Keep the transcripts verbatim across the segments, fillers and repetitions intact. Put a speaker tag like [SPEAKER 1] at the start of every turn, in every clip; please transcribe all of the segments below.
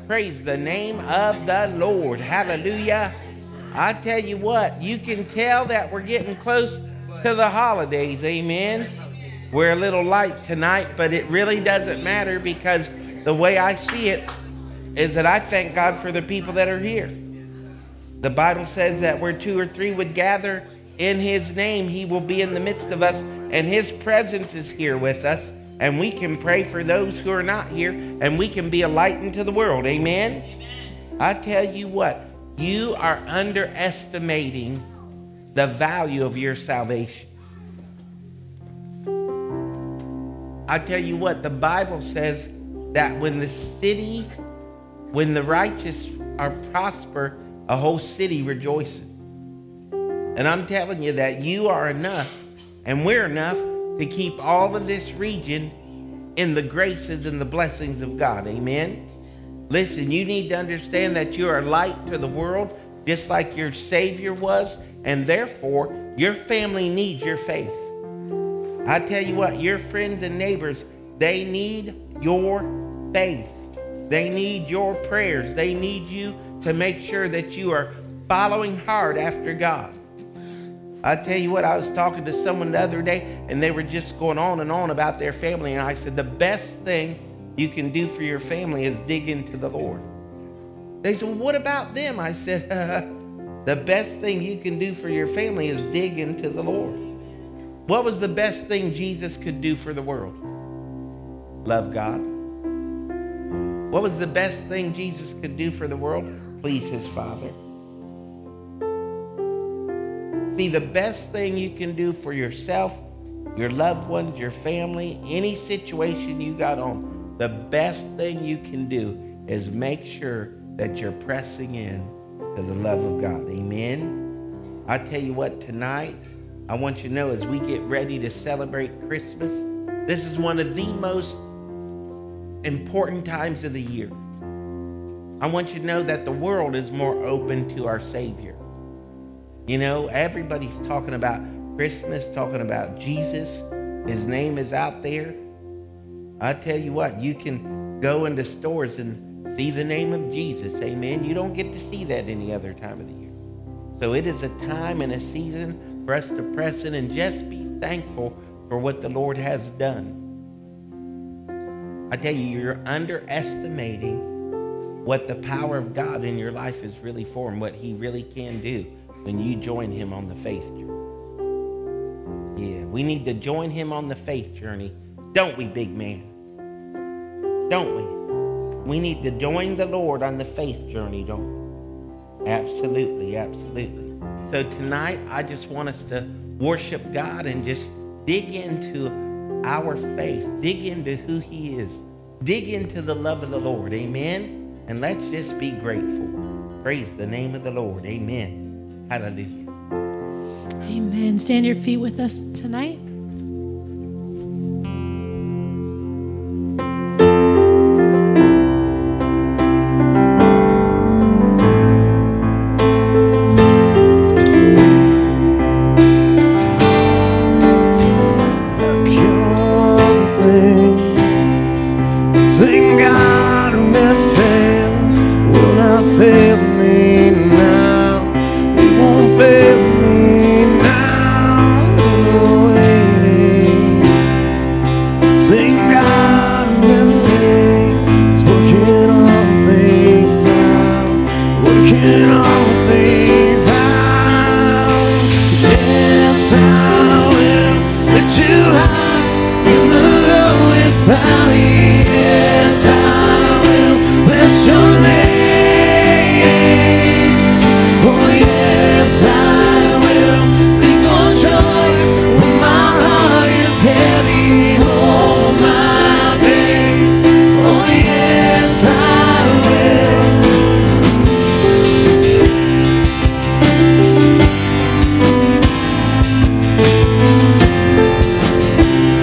[SPEAKER 1] Praise the name of the Lord. Hallelujah. I tell you what, you can tell that we're getting close to the holidays. Amen. We're a little light tonight, but it really doesn't matter, because the way I see it is that I thank God for the people that are here. The Bible says that where two or three would gather in his name, he will be in the midst of us, and his presence is here with us, and we can pray for those who are not here, and we can be a light into the world. Amen? Amen. I tell you what, you are underestimating the value of your salvation. I tell you what, the Bible says that when the city, when the righteous are prosper, a whole city rejoices. And I'm telling you that you are enough, and we're enough to keep all of this region in the graces and the blessings of God. Amen? Listen, you need to understand that you are light to the world, just like your Savior was, and therefore your family needs your faith. I tell you what, your friends and neighbors, they need your faith. They need your prayers. They need you to make sure that you are following hard after God. I tell you what, I was talking to someone the other day, and they were just going on and on about their family, and I said, the best thing you can do for your family is dig into the Lord. They said, well, what about them? I said, uh, the best thing you can do for your family is dig into the Lord. What was the best thing Jesus could do for the world? Love God. What was the best thing Jesus could do for the world? Please his Father. See, the best thing you can do for yourself, your loved ones, your family, any situation you got on, the best thing you can do is make sure that you're pressing in to the love of God. Amen? I tell you what, tonight, I want you to know, as we get ready to celebrate Christmas, this is one of the most important times of the year. I want you to know that the world is more open to our Savior. You know, everybody's talking about Christmas, talking about Jesus. His name is out there. I tell you what, you can go into stores and see the name of Jesus. Amen. You don't get to see that any other time of the year. So it is a time and a season for us to press in and just be thankful for what the Lord has done. I tell you, you're underestimating what the power of God in your life is really for, and what he really can do when you join him on the faith journey. Yeah, we need to join him on the faith journey. Don't we, big man? Don't we? We need to join the Lord on the faith journey, don't we? Absolutely, absolutely. So tonight, I just want us to worship God and just dig into our faith. Dig into who he is. Dig into the love of the Lord. Amen? And let's just be grateful. Praise the name of the Lord. Amen. Hallelujah.
[SPEAKER 2] Amen. Stand your feet with us tonight.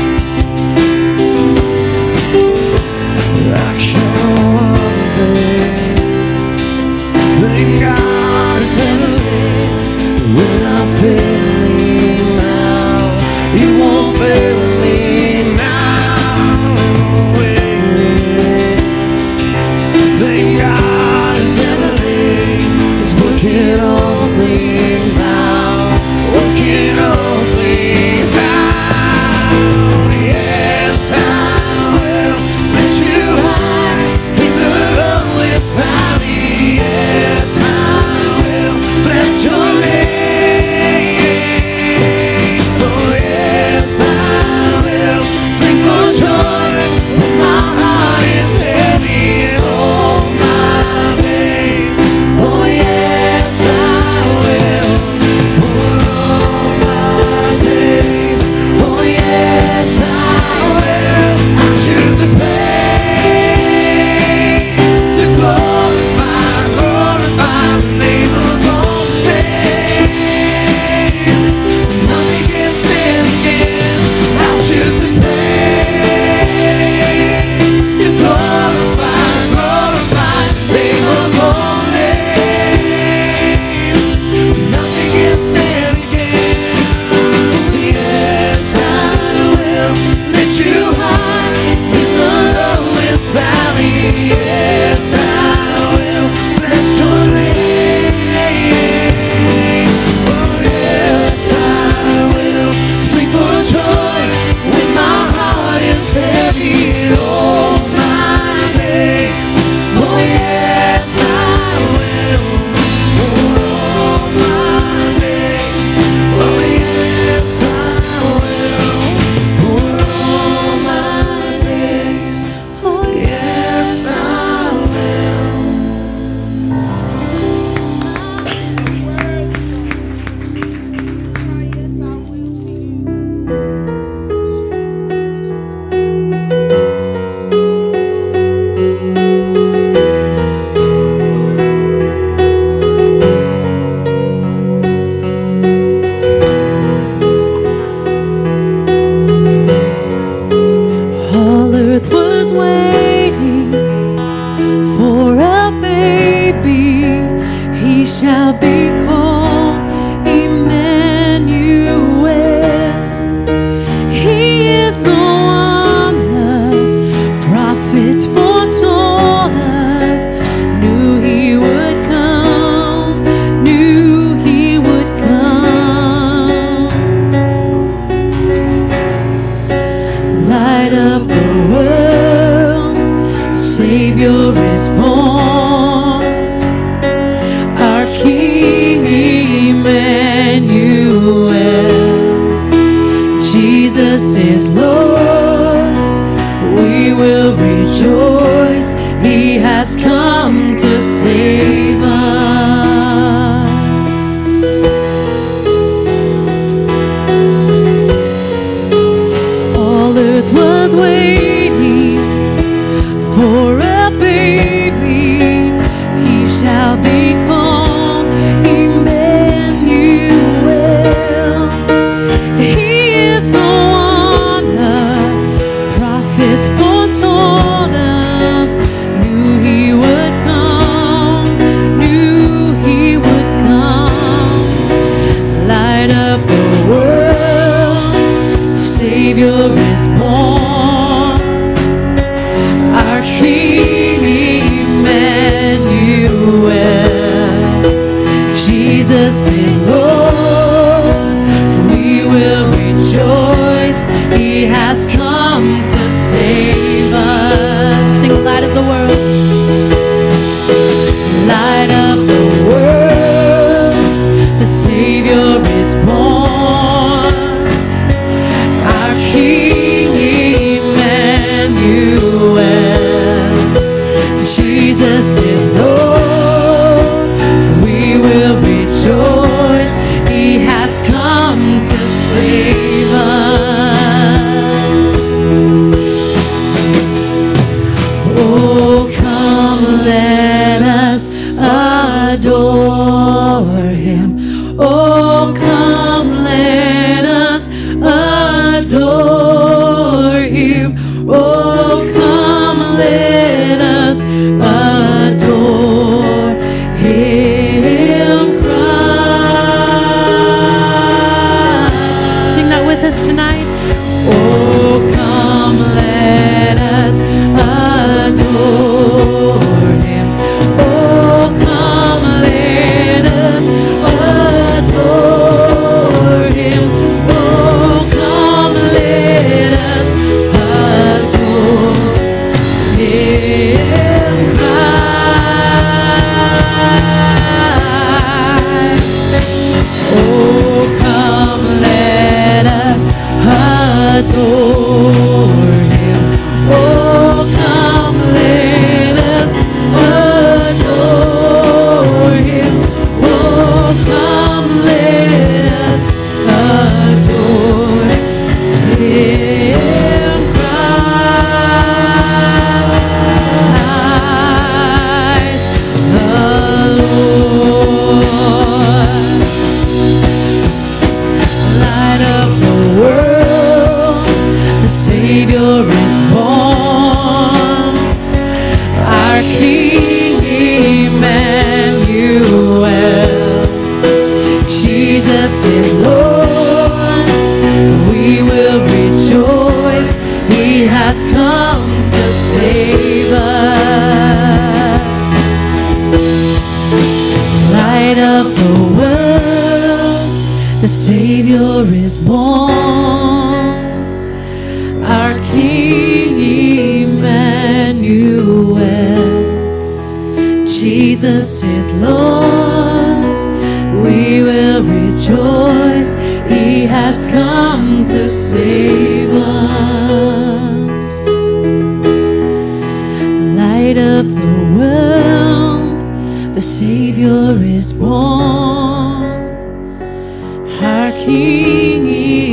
[SPEAKER 3] One day
[SPEAKER 2] world, Savior is born. Our King Emmanuel, Jesus is Lord. We will rejoice, He has come to save us. All earth was waiting for a baby. He shall be called Emmanuel. He is the one the prophets foretold of. Knew He would come, knew He would come. Light of the world, Savior is born. Our King Emmanuel, Jesus is Lord. We will rejoice, He has come to save us. Sing light of the world. Light of the world, the Savior is born. Our King Emmanuel, Jesus is Lord. We will rejoice, He has come to save us. Oh, come, let us adore Him. Oh, come, let us adore Him. Oh, come, let us adore Him, Christ. Sing that with us tonight. Oh, come, let us adore Him. Oh, come, let us adore Him. Oh, come, let us adore Him, Christ. Oh, come, let us adore Him. Oh, come, let us adore Him. Oh, come, let us adore Him, Christ the Lord. Light of the world, the Savior is born. Our King Emmanuel, Jesus is Lord. We will rejoice, He has come to save us. Light of the world, the Savior is born. Our King Emmanuel, Jesus is Lord. We will rejoice, He has come to save us. Light of the world, the Savior is born. Our King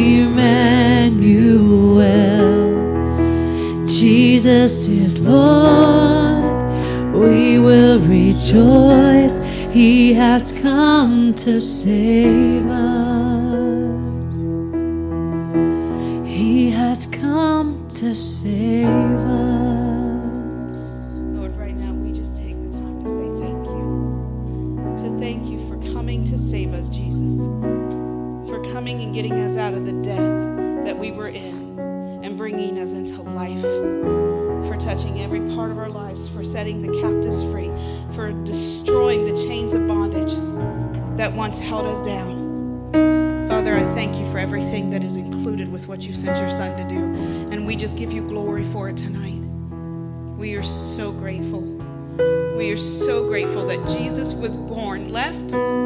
[SPEAKER 2] Emmanuel, Jesus is Lord. We will rejoice, He has come to save us. He has come to save us.
[SPEAKER 3] Lord, right now we just take the time to say thank you. To thank you for coming to save us, Jesus. For coming and getting us out of the death that we were in and bringing us into life. For touching every part of our lives, for setting the captives free, for destroying the chains of bondage that once held us down. Father, Father, I thank you for everything that is included with what you sent your son to do. And we just give you glory for it tonight. We are so grateful. We are so grateful that Jesus was born, left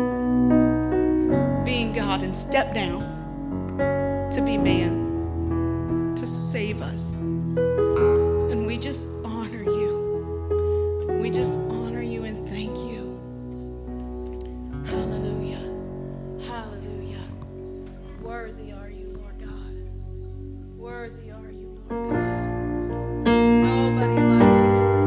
[SPEAKER 3] being God, and stepped down to be man, to save us. And we just honor you. We just honor you and thank you. Hallelujah. Hallelujah. Worthy are you, Lord God. Worthy are you, Lord God. Nobody like you.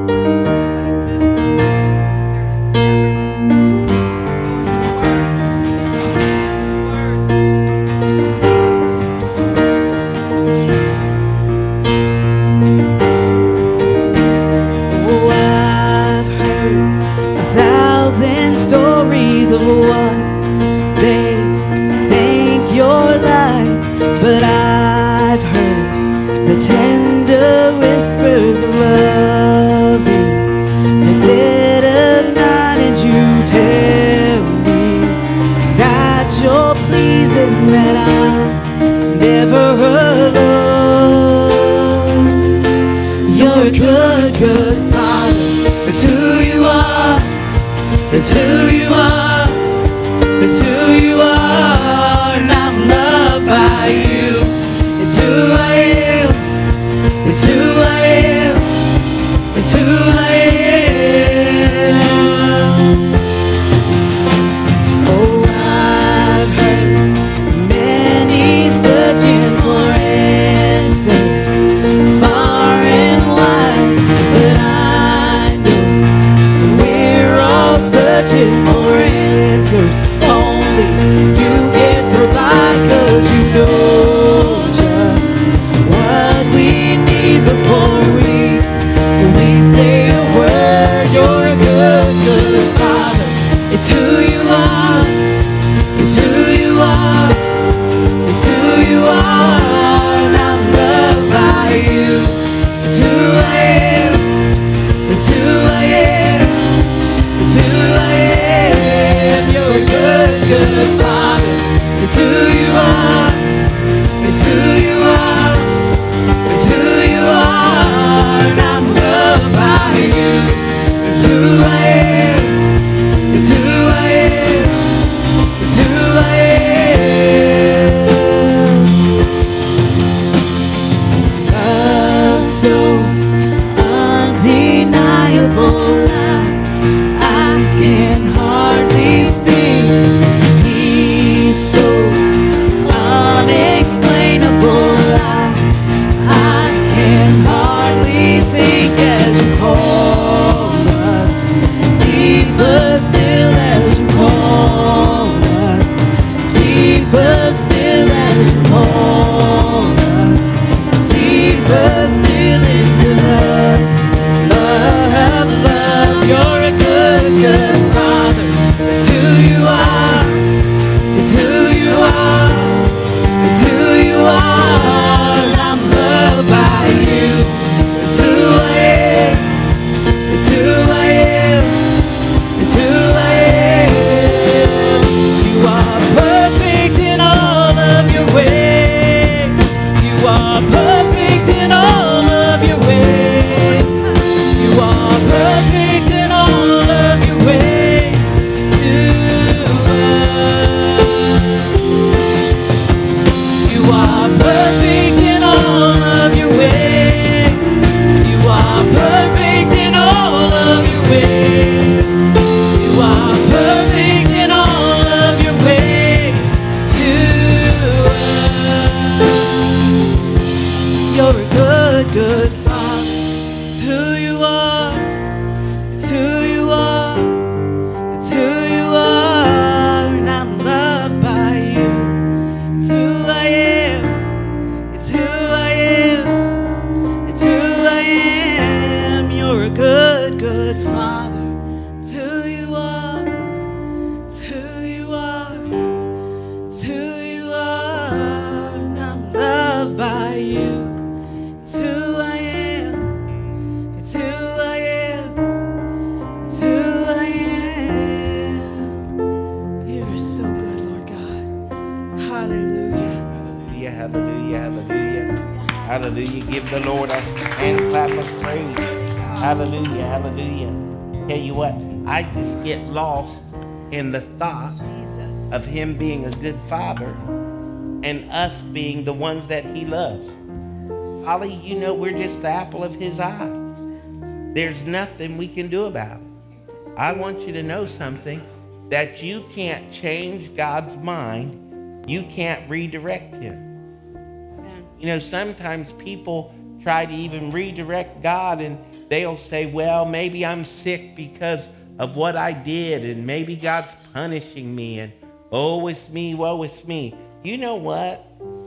[SPEAKER 2] Stories of what they think you're like, but I've heard the tender whispers of loving the dead of night, and you tell me that you're pleased and that I'm never alone. You're a good, good Father. It's who you are. It's who you are, it's who you are, and I'm loved by you. It's who I am, it's who I am, it's who I am. Oh, I've seen many searching for answers, far and wide, but I searching for answers only you can provide, 'cause you know just what we need before we we say a word. You're a good, good Father. It's who you are, it's who you are, it's who you are, and I'm loved by you. It's who I am, it's who I am, it's who I am. You're a good, good Father. It's who you are. It's who you are. It's who you are. And I'm loved by you. It's who I am. It's who I am. It's who I am. Love so undeniable. Can hardly speak. He's so unexplainable. I, I can hardly think as you call us. Deeper still as you call us. Deeper still as you call us. Deeper still into love. Love, love. You're a good, good Father. It's who you are. It's who you are. It's who you are. And I'm loved by you. It's who I am. It's who I am. It's who I am. You are perfect in all of your ways. You are perfect in all of your ways. You are perfect in all of your ways to us. You are perfect in all of your ways. You are perfect in all of your ways. You are perfect in all of your ways to us. You're a good, good Father. It's who you are. It's who you are. It's who you are. And I'm loved by you. It's who I am. It's who I am. It's who I am. You're a good, good Father. It's who you are. It's who you are. It's who you are. And I'm loved by you. It's who I am. It's who I
[SPEAKER 1] Hallelujah. Give the Lord a hand clap of praise. Hallelujah. Hallelujah. Tell you what, I just get lost in the thought
[SPEAKER 3] Jesus.
[SPEAKER 1] of him being a good father and us being the ones that he loves. Holly, you know we're just the apple of his eye. There's nothing we can do about it. I want you to know something, that you can't change God's mind. You can't redirect him.
[SPEAKER 3] Amen.
[SPEAKER 1] You know, sometimes people try to even redirect God, and they'll say, well, maybe I'm sick because of what I did, and maybe God's punishing me, and oh, it's me, woe, it's me. You know what?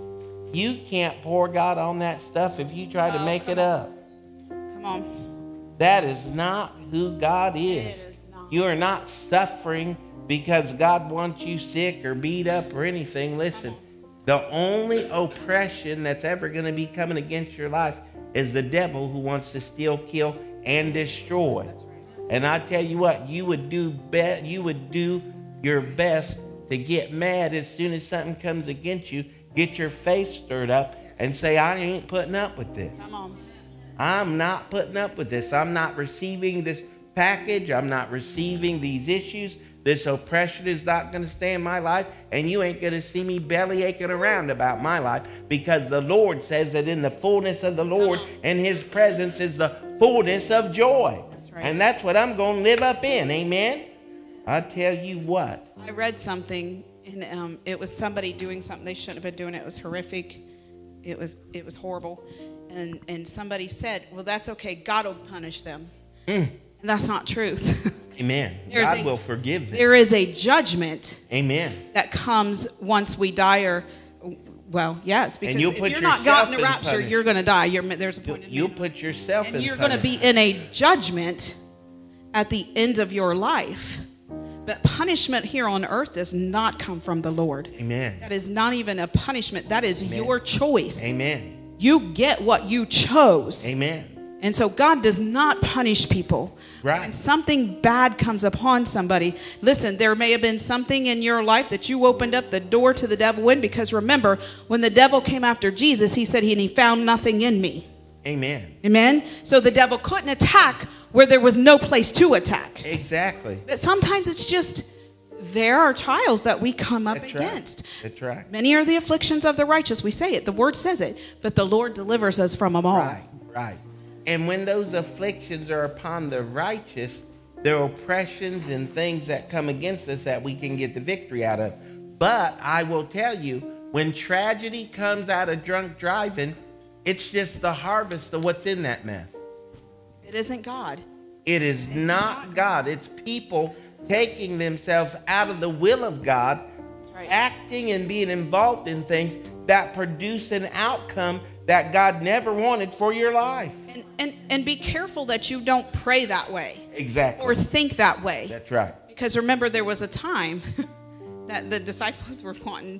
[SPEAKER 1] You can't pour God on that stuff if you try to
[SPEAKER 3] Oh,
[SPEAKER 1] make
[SPEAKER 3] come
[SPEAKER 1] it
[SPEAKER 3] on.
[SPEAKER 1] up.
[SPEAKER 3] Come on.
[SPEAKER 1] That is not who God is.
[SPEAKER 3] It is not.
[SPEAKER 1] You are not suffering because God wants you sick or beat up or anything. Listen, the only oppression that's ever going to be coming against your life is the devil, who wants to steal, kill, and destroy.
[SPEAKER 3] That's right.
[SPEAKER 1] And I tell you what, you would do be- you would do your best to get mad as soon as something comes against you. Get your face stirred up and say, I ain't putting up with this.
[SPEAKER 3] Come on.
[SPEAKER 1] I'm not putting up with this. I'm not receiving this package. I'm not receiving these issues. This oppression is not going to stay in my life, and you ain't going to see me belly aching around about my life, because the Lord says that in the fullness of the Lord and his presence is the fullness of joy.
[SPEAKER 3] That's right.
[SPEAKER 1] And that's what I'm going to live up in. Amen. I tell you what.
[SPEAKER 3] I read something, and um, it was somebody doing something they shouldn't have been doing. It was horrific. It was it was horrible. And and somebody said, well, that's okay. God will punish them.
[SPEAKER 1] Mm.
[SPEAKER 3] And that's not truth.
[SPEAKER 1] Amen.
[SPEAKER 3] There's
[SPEAKER 1] God
[SPEAKER 3] a-
[SPEAKER 1] will forgive them.
[SPEAKER 3] There is a judgment
[SPEAKER 1] Amen.
[SPEAKER 3] that comes once we die, or, well, yes, because
[SPEAKER 1] you'll
[SPEAKER 3] if
[SPEAKER 1] put
[SPEAKER 3] you're not
[SPEAKER 1] yourself
[SPEAKER 3] gotten a
[SPEAKER 1] in
[SPEAKER 3] rapture,
[SPEAKER 1] punish-
[SPEAKER 3] you're going to die. You're, there's a point in
[SPEAKER 1] You'll
[SPEAKER 3] man.
[SPEAKER 1] put yourself in
[SPEAKER 3] And you're going to be
[SPEAKER 1] punishment.
[SPEAKER 3] in a judgment at the end of your life. But punishment here on earth does not come from the Lord.
[SPEAKER 1] Amen.
[SPEAKER 3] That is not even a punishment. That is
[SPEAKER 1] Amen.
[SPEAKER 3] your choice.
[SPEAKER 1] Amen.
[SPEAKER 3] You get what you chose.
[SPEAKER 1] Amen.
[SPEAKER 3] And so God does not punish people.
[SPEAKER 1] Right.
[SPEAKER 3] When something bad comes upon somebody, listen, there may have been something in your life that you opened up the door to the devil in, because remember, when the devil came after Jesus, he said, he, and he found nothing in me.
[SPEAKER 1] Amen.
[SPEAKER 3] Amen? So the devil couldn't attack where there was no place to attack.
[SPEAKER 1] Exactly.
[SPEAKER 3] But sometimes it's just, there are trials that we come up
[SPEAKER 1] That's right.
[SPEAKER 3] against.
[SPEAKER 1] That's right.
[SPEAKER 3] Many are the afflictions of the righteous. We say it. The word says it. But the Lord delivers us from them all.
[SPEAKER 1] Right, right. And when those afflictions are upon the righteous, there are oppressions and things that come against us that we can get the victory out of. But I will tell you, when tragedy comes out of drunk driving, it's just the harvest of what's in that mess.
[SPEAKER 3] It isn't God.
[SPEAKER 1] It is not God. It's people taking themselves out of the will of God,
[SPEAKER 3] That's right.
[SPEAKER 1] acting and being involved in things that produce an outcome that God never wanted for your life.
[SPEAKER 3] And, and, and be careful that you don't pray that way
[SPEAKER 1] Exactly.
[SPEAKER 3] or think that way.
[SPEAKER 1] That's right.
[SPEAKER 3] Because remember, there was a time that the disciples were wanting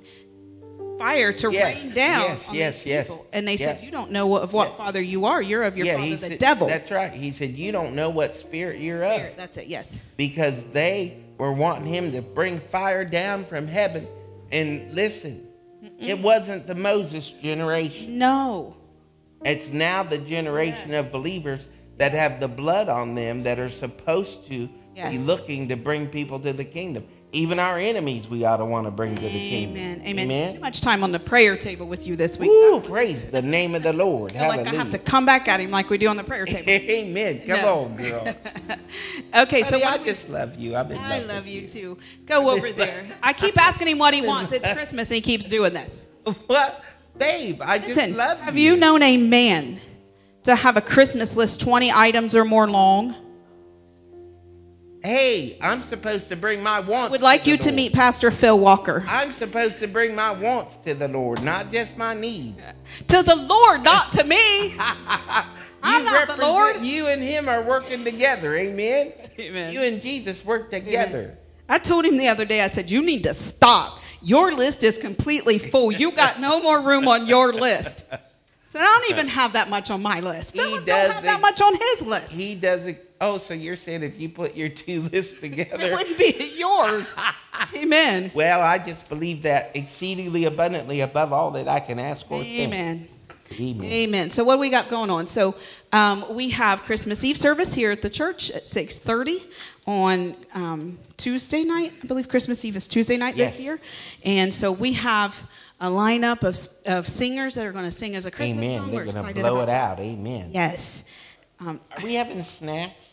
[SPEAKER 3] fire to
[SPEAKER 1] Yes,
[SPEAKER 3] rain down
[SPEAKER 1] yes,
[SPEAKER 3] on
[SPEAKER 1] yes,
[SPEAKER 3] these
[SPEAKER 1] yes,
[SPEAKER 3] people. And they
[SPEAKER 1] yes.
[SPEAKER 3] said, you don't know of what
[SPEAKER 1] Yeah.
[SPEAKER 3] father you are. You're of your
[SPEAKER 1] yeah,
[SPEAKER 3] father,
[SPEAKER 1] he
[SPEAKER 3] the
[SPEAKER 1] said,
[SPEAKER 3] devil.
[SPEAKER 1] That's right. He said, you don't know what spirit you're
[SPEAKER 3] Spirit,
[SPEAKER 1] of.
[SPEAKER 3] that's it, yes.
[SPEAKER 1] Because they were wanting him to bring fire down from heaven. And listen, Mm-mm. it wasn't the Moses generation.
[SPEAKER 3] No.
[SPEAKER 1] It's now the generation
[SPEAKER 3] Yes.
[SPEAKER 1] of believers that have the blood on them that are supposed to
[SPEAKER 3] Yes.
[SPEAKER 1] be looking to bring people to the kingdom. Even our enemies we ought to want to bring to the kingdom.
[SPEAKER 3] Amen. Amen.
[SPEAKER 1] Amen.
[SPEAKER 3] Too much time on the prayer table with you this week.
[SPEAKER 1] Woo, praise the name of the Lord.
[SPEAKER 3] I feel like I
[SPEAKER 1] Hallelujah.
[SPEAKER 3] have to come back at him like we do on the prayer table.
[SPEAKER 1] Amen. Come
[SPEAKER 3] No.
[SPEAKER 1] on, girl.
[SPEAKER 3] Okay, so
[SPEAKER 1] Honey,
[SPEAKER 3] what
[SPEAKER 1] I
[SPEAKER 3] do we-
[SPEAKER 1] just love you. I've been
[SPEAKER 3] I
[SPEAKER 1] loving
[SPEAKER 3] love you too. Go over there. I keep asking him what he wants. It's Christmas and he keeps doing this.
[SPEAKER 1] What? Babe, I just
[SPEAKER 3] Listen,
[SPEAKER 1] love
[SPEAKER 3] have you known a man to have a Christmas list twenty items or more long?
[SPEAKER 1] Hey, I'm supposed to bring my wants.
[SPEAKER 3] Would like
[SPEAKER 1] to
[SPEAKER 3] you
[SPEAKER 1] the
[SPEAKER 3] to
[SPEAKER 1] Lord.
[SPEAKER 3] meet Pastor Phil Walker.
[SPEAKER 1] I'm supposed to bring my wants to the Lord, not just my needs.
[SPEAKER 3] To the Lord, not to me.
[SPEAKER 1] You
[SPEAKER 3] I'm not the
[SPEAKER 1] represent-
[SPEAKER 3] Lord.
[SPEAKER 1] You and him are working together. Amen.
[SPEAKER 3] Amen.
[SPEAKER 1] You and Jesus work together.
[SPEAKER 3] I told him the other day, I said, you need to stop. Your list is completely full. You got no more room on your list. I said, I don't even have that much on my list.
[SPEAKER 1] He
[SPEAKER 3] Philip
[SPEAKER 1] does
[SPEAKER 3] don't have
[SPEAKER 1] the-
[SPEAKER 3] that much on his list.
[SPEAKER 1] He doesn't. Oh, so you're saying if you put your two lists
[SPEAKER 3] It
[SPEAKER 1] together?
[SPEAKER 3] wouldn't be yours. Amen.
[SPEAKER 1] Well, I just believe that exceedingly abundantly above all that I can ask or think.
[SPEAKER 3] Amen.
[SPEAKER 1] Amen.
[SPEAKER 3] Amen. So what do we got going on? So um, we have Christmas Eve service here at the church at six thirty on um, Tuesday night. I believe Christmas Eve is Tuesday night
[SPEAKER 1] Yes.
[SPEAKER 3] this year. And so we have a lineup of, of singers that are going to sing as a Christmas
[SPEAKER 1] Amen.
[SPEAKER 3] song.
[SPEAKER 1] They're
[SPEAKER 3] We're
[SPEAKER 1] going to
[SPEAKER 3] excited
[SPEAKER 1] blow
[SPEAKER 3] about
[SPEAKER 1] it
[SPEAKER 3] that.
[SPEAKER 1] out. Amen.
[SPEAKER 3] Yes. Um,
[SPEAKER 1] Are we having snacks?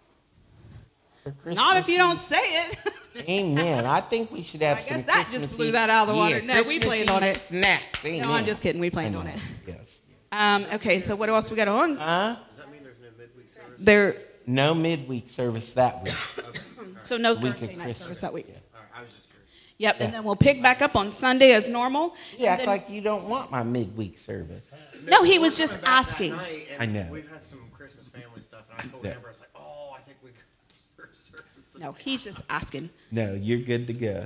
[SPEAKER 1] for Christmas
[SPEAKER 3] not if you don't
[SPEAKER 1] Eve?
[SPEAKER 3] say it.
[SPEAKER 1] Amen. I think we should have
[SPEAKER 3] I
[SPEAKER 1] some
[SPEAKER 3] guess that
[SPEAKER 1] Christmas
[SPEAKER 3] just blew
[SPEAKER 1] Eve-
[SPEAKER 3] that out of the water.
[SPEAKER 1] Yeah,
[SPEAKER 3] No, we
[SPEAKER 1] Christmas
[SPEAKER 3] planned
[SPEAKER 1] Eve
[SPEAKER 3] on it.
[SPEAKER 1] Snacks. Amen.
[SPEAKER 3] No, I'm just kidding. We planned
[SPEAKER 1] I
[SPEAKER 3] on
[SPEAKER 1] know.
[SPEAKER 3] it.
[SPEAKER 1] Yes.
[SPEAKER 3] Um, okay, so what else we got on?
[SPEAKER 1] Huh?
[SPEAKER 4] Does that mean there's no midweek service?
[SPEAKER 3] There,
[SPEAKER 1] No midweek service that week.
[SPEAKER 3] so no
[SPEAKER 1] The week of
[SPEAKER 3] Thursday night
[SPEAKER 1] Christmas.
[SPEAKER 3] service that week.
[SPEAKER 1] Yeah.
[SPEAKER 4] All right, I was just curious.
[SPEAKER 3] Yep, and then we'll pick back up on Sunday as normal.
[SPEAKER 1] You
[SPEAKER 3] And
[SPEAKER 1] act
[SPEAKER 3] then-
[SPEAKER 1] like you don't want my midweek service.
[SPEAKER 3] No, he
[SPEAKER 4] we're
[SPEAKER 3] was just
[SPEAKER 4] coming back that
[SPEAKER 3] asking.
[SPEAKER 4] night, and
[SPEAKER 1] I know.
[SPEAKER 4] We've had some Christmas family stuff, and I told
[SPEAKER 1] Yeah.
[SPEAKER 4] Amber, I was like, oh, I think we could first service.
[SPEAKER 3] No, he's just asking.
[SPEAKER 1] No, you're good to go.
[SPEAKER 4] Yeah,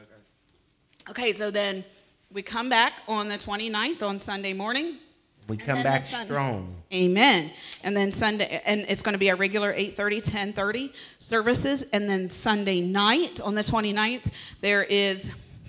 [SPEAKER 4] okay.
[SPEAKER 3] Okay, so then we come back on the twenty-ninth on Sunday morning.
[SPEAKER 1] We
[SPEAKER 3] And
[SPEAKER 1] come
[SPEAKER 3] then
[SPEAKER 1] back
[SPEAKER 3] the Sun-
[SPEAKER 1] strong.
[SPEAKER 3] Amen. And then Sunday, and it's going to be a regular eight thirty, ten thirty services. And then Sunday night on the twenty-ninth, there is,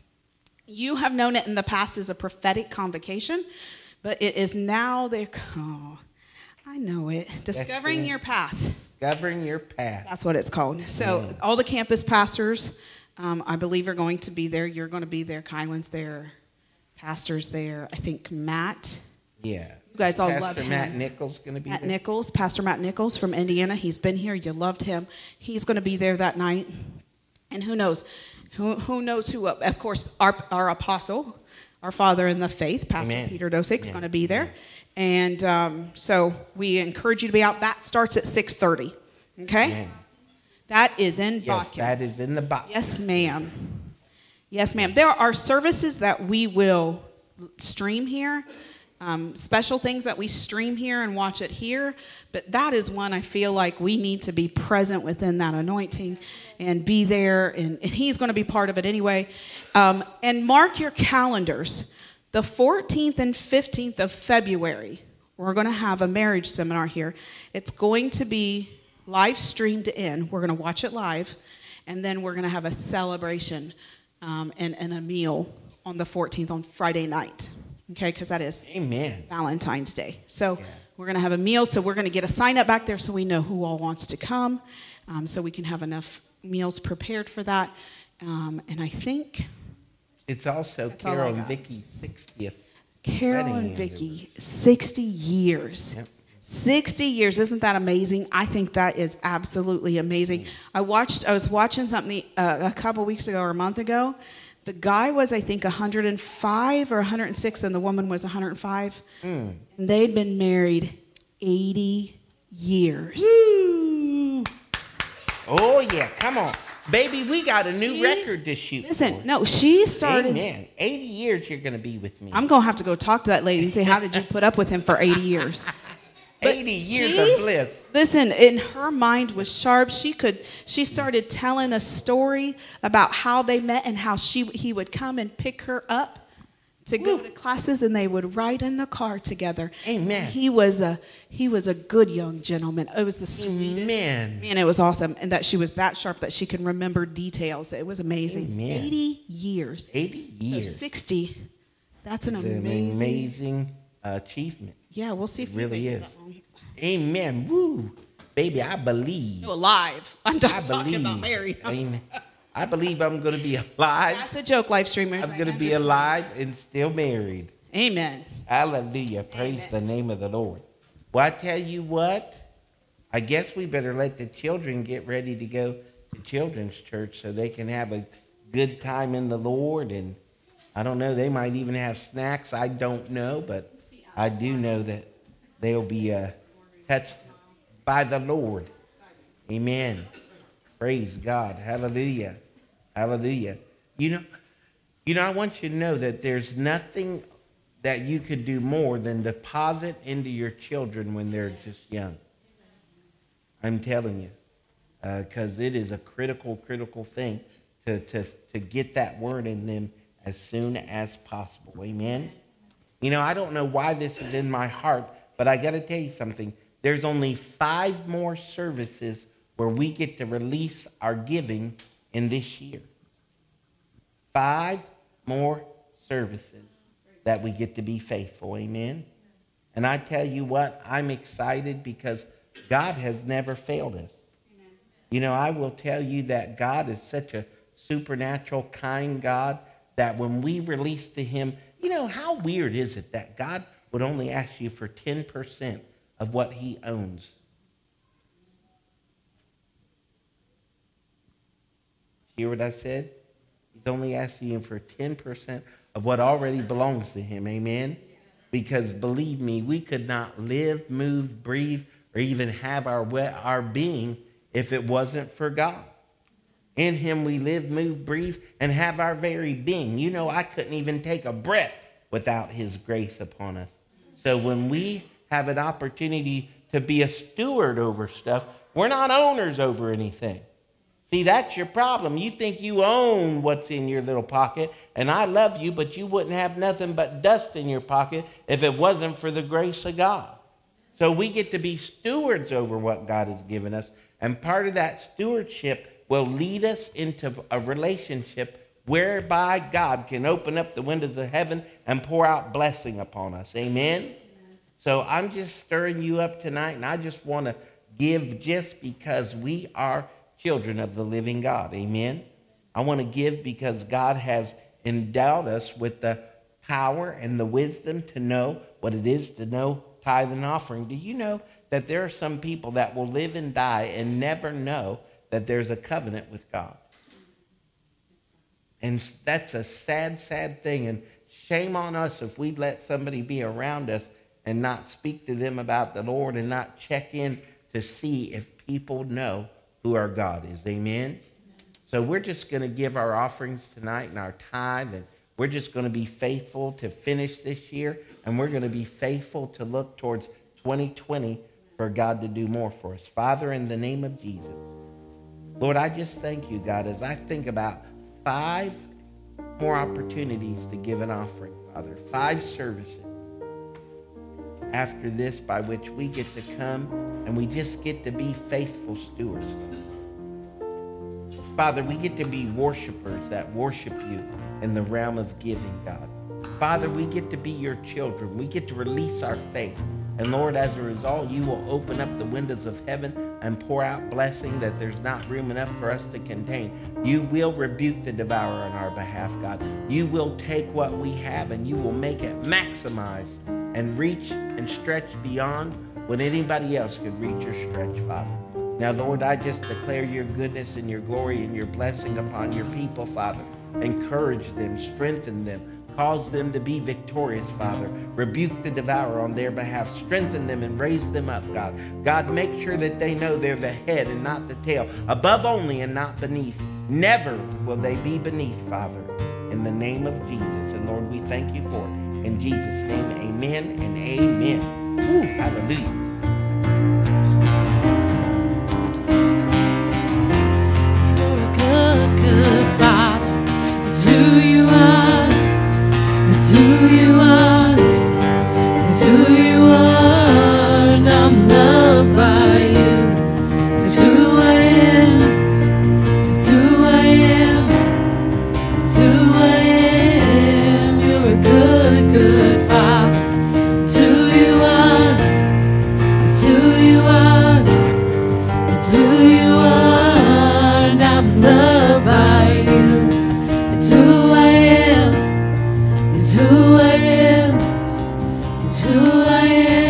[SPEAKER 3] you have known it in the past as a prophetic convocation, but it is now, the, oh, I know it, Discovering
[SPEAKER 1] Destiny.
[SPEAKER 3] Your Path.
[SPEAKER 1] Discovering your path.
[SPEAKER 3] That's what it's called. So
[SPEAKER 1] Mm.
[SPEAKER 3] all the campus pastors, um, I believe, are going to be there. You're going to be there. Kylan's there. Pastor's there. I think Matt.
[SPEAKER 1] Yeah.
[SPEAKER 3] You guys all
[SPEAKER 1] Pastor
[SPEAKER 3] love him.
[SPEAKER 1] Matt Nichols going to be
[SPEAKER 3] Matt
[SPEAKER 1] there.
[SPEAKER 3] Nichols, Pastor Matt Nichols from Indiana. He's been here. You loved him. He's going to be there that night. And who knows? Who, who knows who? Of course, our, our apostle, our father in the faith, Pastor
[SPEAKER 1] Amen.
[SPEAKER 3] Peter Dosick, is
[SPEAKER 1] Yeah.
[SPEAKER 3] going to be there. And um, so we encourage you to be out. That starts at six thirty. Okay?
[SPEAKER 1] Amen.
[SPEAKER 3] That is in
[SPEAKER 1] Yes,
[SPEAKER 3] Watkins.
[SPEAKER 1] that is in the box.
[SPEAKER 3] Yes, ma'am. Yes, ma'am. There are services that we will stream here, um, special things that we stream here and watch it here. But that is one I feel like we need to be present within that anointing and be there. And, and he's going to be part of it anyway. Um, and mark your calendars. The fourteenth and fifteenth of February, we're going to have a marriage seminar here. It's going to be live streamed in. We're going to watch it live. And then we're going to have a celebration um, and, and a meal on the fourteenth on Friday night. Okay, because that is
[SPEAKER 1] Amen.
[SPEAKER 3] Valentine's Day. So
[SPEAKER 1] Yeah.
[SPEAKER 3] we're going to have a meal. So we're going to get a sign up back there so we know who all wants to come. Um, so we can have enough meals prepared for that. Um, and I think
[SPEAKER 1] It's also
[SPEAKER 3] That's all I
[SPEAKER 1] Carol and
[SPEAKER 3] got.
[SPEAKER 1] Vicky's sixtieth.
[SPEAKER 3] Carol
[SPEAKER 1] wedding
[SPEAKER 3] and
[SPEAKER 1] anniversary.
[SPEAKER 3] Vicky, sixty years.
[SPEAKER 1] Yep.
[SPEAKER 3] sixty years. Isn't that amazing? I think that is absolutely amazing. I watched, I was watching something uh, a couple weeks ago or a month ago. The guy was, I think, one hundred five or one hundred six, and the woman was one hundred five.
[SPEAKER 1] Mm.
[SPEAKER 3] And they'd been married eighty years.
[SPEAKER 1] Woo! Oh, yeah. Come on. Baby, we got a new
[SPEAKER 3] She-
[SPEAKER 1] record to shoot
[SPEAKER 3] Listen,
[SPEAKER 1] for.
[SPEAKER 3] no, she started.
[SPEAKER 1] Amen. eighty years you're going to be with me.
[SPEAKER 3] I'm going to have to go talk to that lady and say, how did you put up with him for eighty years? but
[SPEAKER 1] eighty years
[SPEAKER 3] she-
[SPEAKER 1] of bliss.
[SPEAKER 3] Listen, and her mind was sharp. She could. She started telling a story about how they met and how she he would come and pick her up to go
[SPEAKER 1] Woo.
[SPEAKER 3] to classes, and they would ride in the car together.
[SPEAKER 1] Amen.
[SPEAKER 3] He was a he was a good young gentleman. It was the sweetest.
[SPEAKER 1] Amen.
[SPEAKER 3] Man, it was awesome, and that she was that sharp that she can remember details. It was amazing.
[SPEAKER 1] Amen.
[SPEAKER 3] Eighty years.
[SPEAKER 1] eighty years.
[SPEAKER 3] So sixty. That's an
[SPEAKER 1] It's
[SPEAKER 3] amazing.
[SPEAKER 1] an amazing achievement.
[SPEAKER 3] Yeah, we'll see if
[SPEAKER 1] It
[SPEAKER 3] we
[SPEAKER 1] really
[SPEAKER 3] make
[SPEAKER 1] is.
[SPEAKER 3] that long.
[SPEAKER 1] Amen. Woo. Baby, I believe.
[SPEAKER 3] No, alive. I'm
[SPEAKER 1] I
[SPEAKER 3] not talking
[SPEAKER 1] believe.
[SPEAKER 3] about married.
[SPEAKER 1] Amen. I believe I'm going to be alive.
[SPEAKER 3] That's a joke, live streamers.
[SPEAKER 1] I'm going to be alive and still married.
[SPEAKER 3] Amen.
[SPEAKER 1] Hallelujah. Praise
[SPEAKER 3] Amen.
[SPEAKER 1] the name of the Lord. Well, I tell you what, I guess we better let the children get ready to go to children's church so they can have a good time in the Lord. And I don't know, they might even have snacks. I don't know, but I do know that they'll be uh, touched by the Lord. Amen. Praise God. Hallelujah. Hallelujah. You know, you know, I want you to know that there's nothing that you could do more than deposit into your children when they're just young. I'm telling you. Because it is a critical, critical thing to, to, to get that word in them as soon as possible. Amen? You know, I don't know why this is in my heart, but I got to tell you something. There's only five more services where we get to release our giving in this year. Five more services that we get to be faithful. Amen? And I tell you what, I'm excited because God has never failed us. Amen. You know, I will tell you that God is such a supernatural, kind God that when we release to him, you know, how weird is it that God would only ask you for ten percent of what he owns? Hear what I said? He's only asking you for ten percent of what already belongs to him. Amen? Because believe me, we could not live, move, breathe, or even have our, our being if it wasn't for God. In him we live, move, breathe, and have our very being. You know, I couldn't even take a breath without his grace upon us. So when we have an opportunity to be a steward over stuff, we're not owners over anything. See, that's your problem. You think you own what's in your little pocket, and I love you, but you wouldn't have nothing but dust in your pocket if it wasn't for the grace of God. So we get to be stewards over what God has given us, and part of that stewardship will lead us into a relationship whereby God can open up the windows of heaven and pour out blessing upon us. Amen? Amen. So I'm just stirring you up tonight, and I just want to give just because we are children of the living God. Amen. I want to give because God has endowed us with the power and the wisdom to know what it is to know tithe and offering. Do you know that there are some people that will live and die and never know that there's a covenant with God? And that's a sad, sad thing. And shame on us if we let somebody be around us and not speak to them about the Lord and not check in to see if people know who our God is. Amen? Amen. So we're just going to give our offerings tonight and our tithe, and we're just going to be faithful to finish this year, and we're going to be faithful to look towards twenty twenty for God to do more for us. Father, in the name of Jesus, Lord, I just thank you, God, as I think about five more opportunities to give an offering, Father, five services after this by which we get to come and we just get to be faithful stewards. Father, we get to be worshipers that worship you in the realm of giving, God. Father, we get to be your children. We get to release our faith. And Lord, as a result, you will open up the windows of heaven and pour out blessing that there's not room enough for us to contain. You will rebuke the devourer on our behalf, God. You will take what we have and you will make it maximize and reach and stretch beyond what anybody else could reach or stretch, Father. Now, Lord, I just declare your goodness and your glory and your blessing upon your people, Father. Encourage them, strengthen them, cause them to be victorious, Father. Rebuke the devourer on their behalf. Strengthen them and raise them up, God. God, make sure that they know they're the head and not the tail, above only and not beneath. Never will they be beneath, Father, in the name of Jesus. And Lord, we thank you for it. In Jesus' name, amen and amen. Woo, hallelujah.
[SPEAKER 2] Who you are, it's who you are, it's who you are, and I'm loved by you. It's who I am, it's who I am, it's who I am. You're a good, good Father. It's who you are, it's who you are, it's who you are, and I'm loved by you. It's who I am, it's who I am, it's who I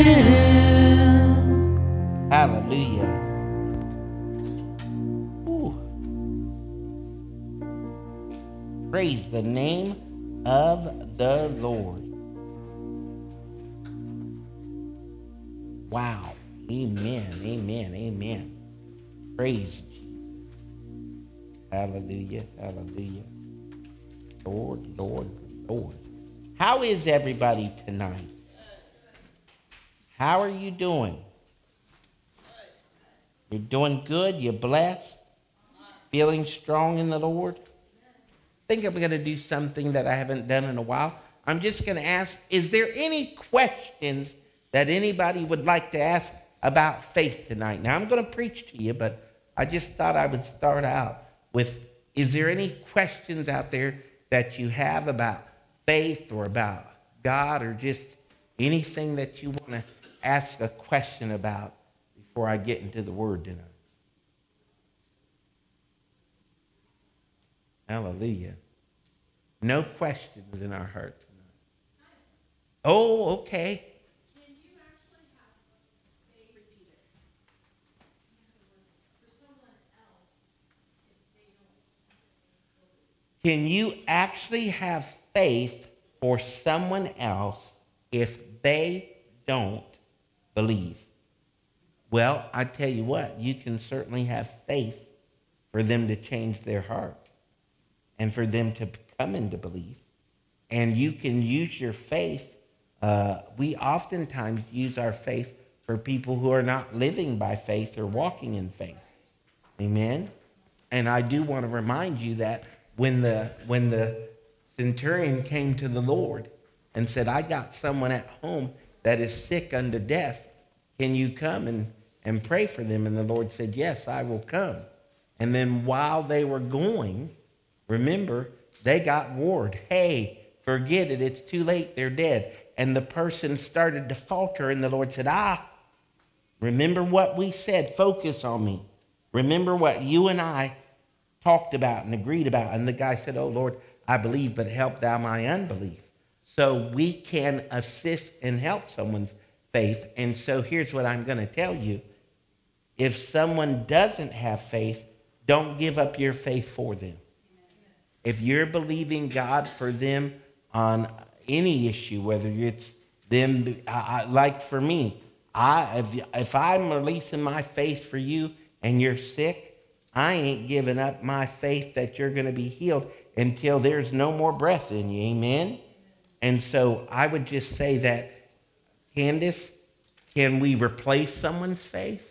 [SPEAKER 2] am.
[SPEAKER 1] Hallelujah. Ooh. Praise the name of the Lord. Wow. Amen, amen, amen. Praise Jesus. Hallelujah, hallelujah. Lord, Lord, Lord. How is everybody tonight? How are you doing? You're doing good? You're blessed? Feeling strong in the Lord? I think I'm going to do something that I haven't done in a while. I'm just going to ask, is there any questions that anybody would like to ask about faith tonight? Now, I'm going to preach to you, but I just thought I would start out with, is there any questions out there that you have about faith or about God, or just Anything that you want to ask a question about before I get into the word tonight? Hallelujah. No questions in our heart tonight. Oh, okay. Can you actually have faith for someone else if they don't believe? Well, I tell you what, you can certainly have faith for them to change their heart and for them to come into belief. And you can use your faith. Uh, we oftentimes use our faith for people who are not living by faith or walking in faith. Amen? And I do want to remind you that when the when the centurion came to the Lord and said, I got someone at home that is sick unto death, can you come and, and pray for them? And the Lord said, yes, I will come. And then while they were going, remember, they got word, hey, forget it, it's too late, they're dead. And the person started to falter, and the Lord said, ah, remember what we said, focus on me. Remember what you and I talked about and agreed about. And the guy said, oh, Lord, I believe, but help thou my unbelief. So we can assist and help someone's faith. And so here's what I'm going to tell you. If someone doesn't have faith, don't give up your faith for them. If you're believing God for them on any issue, whether it's them, I, like for me, I if, if I'm releasing my faith for you and you're sick, I ain't giving up my faith that you're going to be healed until there's no more breath in you. Amen? And so I would just say that, Candace, can we replace someone's faith?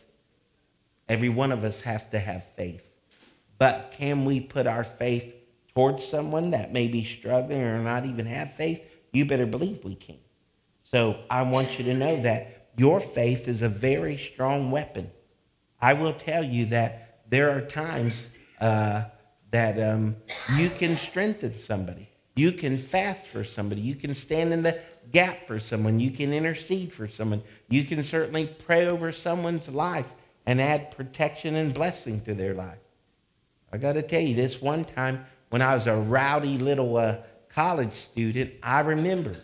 [SPEAKER 1] Every one of us have to have faith. But can we put our faith towards someone that may be struggling or not even have faith? You better believe we can. So I want you to know that your faith is a very strong weapon. I will tell you that there are times uh, that um, you can strengthen somebody. You can fast for somebody. You can stand in the gap for someone. You can intercede for someone. You can certainly pray over someone's life and add protection and blessing to their life. I got to tell you, this one time when I was a rowdy little uh, college student, I remember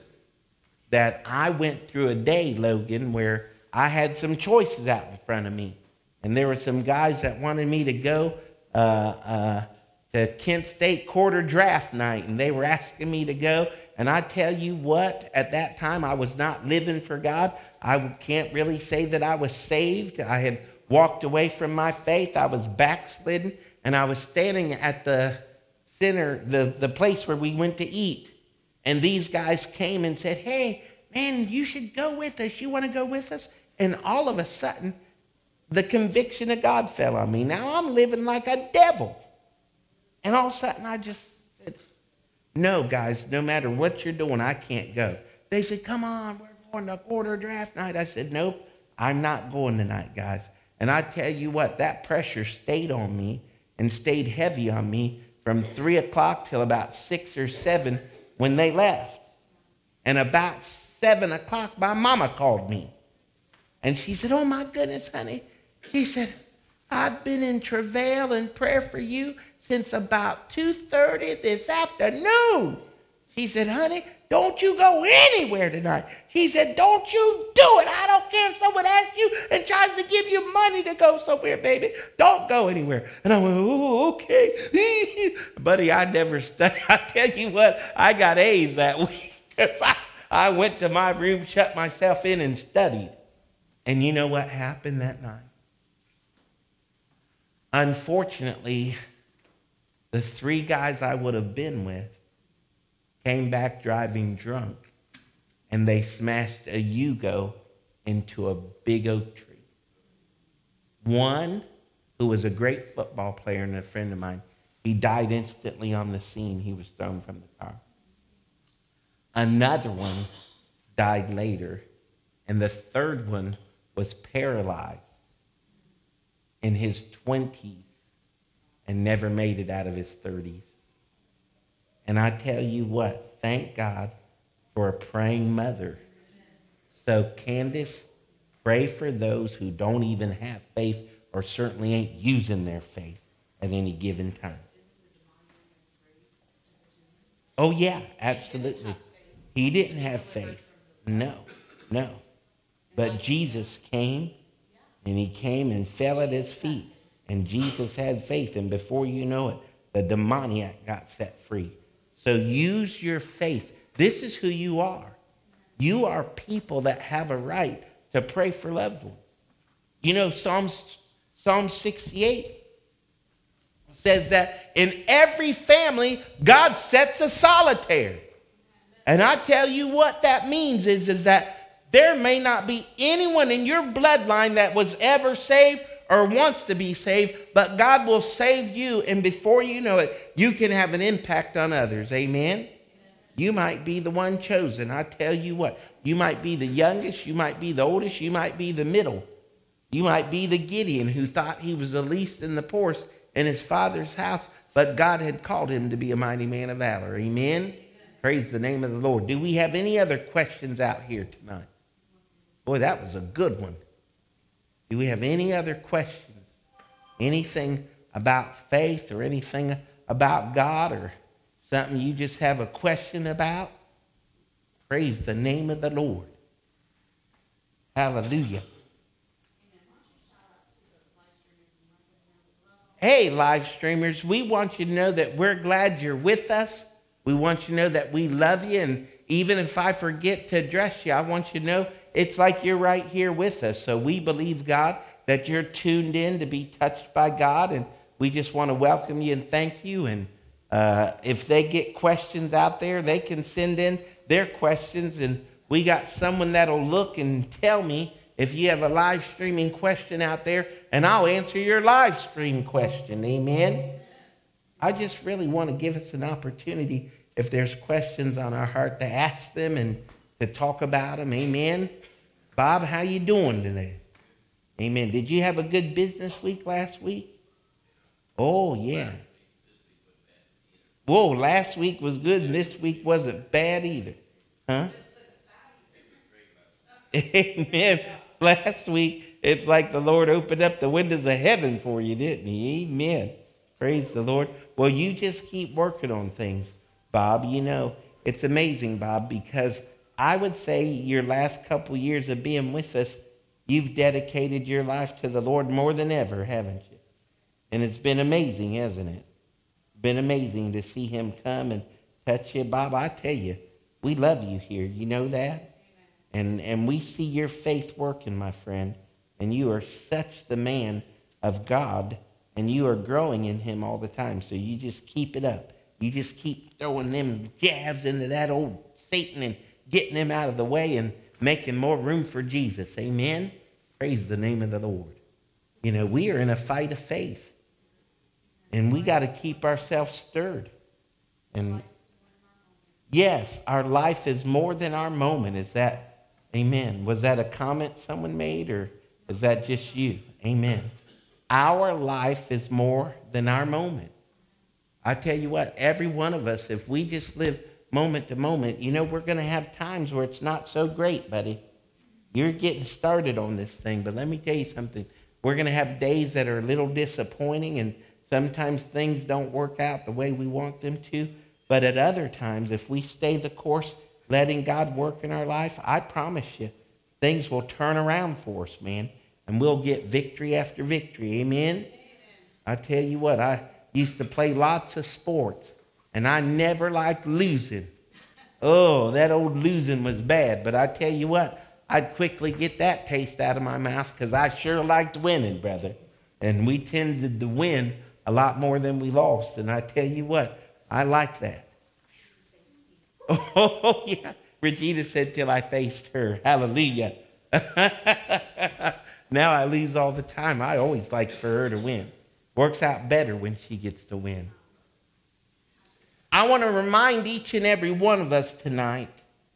[SPEAKER 1] that I went through a day, Logan, where I had some choices out in front of me. And there were some guys that wanted me to go uh, uh, to Kent State quarter draft night, and they were asking me to go. And I tell you what, at that time, I was not living for God. I can't really say that I was saved. I had walked away from my faith. I was backslidden, and I was standing at the center, the, the place where we went to eat. And these guys came and said, hey, man, you should go with us. You want to go with us? And all of a sudden, the conviction of God fell on me. Now I'm living like a devil. And all of a sudden I just said, no, guys, no matter what you're doing, I can't go. They said, come on, we're going to quarter draft night. I said, nope, I'm not going tonight, guys. And I tell you what, that pressure stayed on me and stayed heavy on me from three o'clock till about six or seven when they left. And about seven o'clock, my mama called me. And she said, oh my goodness, honey. He said, I've been in travail and prayer for you since about two thirty this afternoon. She said, honey, don't you go anywhere tonight. She said, don't you do it. I don't care if someone asks you and tries to give you money to go somewhere, baby. Don't go anywhere. And I went, oh, okay. Buddy, I never studied. I tell you what, I got A's that week. I, I went to my room, shut myself in, and studied. And you know what happened that night? Unfortunately, the three guys I would have been with came back driving drunk, and they smashed a Yugo into a big oak tree. One, who was a great football player and a friend of mine, he died instantly on the scene. He was thrown from the car. Another one died later, and the third one was paralyzed in his twenties and never made it out of his thirties. And I tell you what, thank God for a praying mother So, Candace, pray for those who don't even have faith or certainly ain't using their faith at any given time. Oh, yeah, absolutely. He didn't have faith. No, no. But Jesus came, and he came and fell at his feet. And Jesus had faith, and before you know it, the demoniac got set free. So use your faith. This is who you are. You are people that have a right to pray for loved ones. You know, Psalms, Psalm sixty-eight says that in every family, God sets a solitary. And I tell you what that means is, is that there may not be anyone in your bloodline that was ever saved or wants to be saved, but God will save you, and before you know it, you can have an impact on others. Amen? You might be the one chosen. I tell you what, you might be the youngest, you might be the oldest, you might be the middle. You might be the Gideon who thought he was the least and the poorest in his father's house, but God had called him to be a mighty man of valor. Amen? Amen. Praise the name of the Lord. Do we have any other questions out here tonight? Boy, that was a good one. Do we have any other questions? Anything about faith or anything about God or something you just have a question about? Praise the name of the Lord. Hallelujah. Hey, live streamers, we want you to know that we're glad you're with us. We want you to know that we love you. And even if I forget to address you, I want you to know it's like you're right here with us. So we believe, God, that you're tuned in to be touched by God. And we just want to welcome you and thank you. And uh, if they get questions out there, they can send in their questions. And we got someone that'll look and tell me if you have a live streaming question out there, and I'll answer your live stream question. Amen. I just really want to give us an opportunity, if there's questions on our heart, to ask them and to talk about them. Amen. Bob, how you doing today? Amen. Did you have a good business week last week? Oh, yeah. Whoa, last week was good and this week wasn't bad either. Huh? Amen. Last week, it's like the Lord opened up the windows of heaven for you, didn't he? Amen. Praise the Lord. Well, you just keep working on things, Bob. You know, it's amazing, Bob, because I would say your last couple years of being with us, you've dedicated your life to the Lord more than ever, haven't you? And it's been amazing, hasn't it? Been amazing to see him come and touch you. Bob, I tell you, we love you here. You know that? And and we see your faith working, my friend. And you are such the man of God. And you are growing in him all the time. So you just keep it up. You just keep throwing them jabs into that old Satan and getting him out of the way and making more room for Jesus. Amen? Praise the name of the Lord. You know, we are in a fight of faith. And we got to keep ourselves stirred. And yes, our life is more than our moment. Is that... Amen. Was that a comment someone made, or is that just you? Amen. Our life is more than our moment. I tell you what, every one of us, if we just live moment to moment, you know, we're going to have times where it's not so great, buddy. You're getting started on this thing, but let me tell you something. We're going to have days that are a little disappointing, and sometimes things don't work out the way we want them to. But at other times, if we stay the course, letting God work in our life, I promise you, things will turn around for us, man. And we'll get victory after victory. Amen? Amen. I tell you what, I used to play lots of sports, and I never liked losing. Oh, that old losing was bad. But I tell you what, I'd quickly get that taste out of my mouth because I sure liked winning, brother. And we tended to win a lot more than we lost. And I tell you what, I like that. Oh, yeah. Regina said till I faced her. Hallelujah. Now I lose all the time. I always like for her to win. Works out better when she gets to win. I want to remind each and every one of us tonight.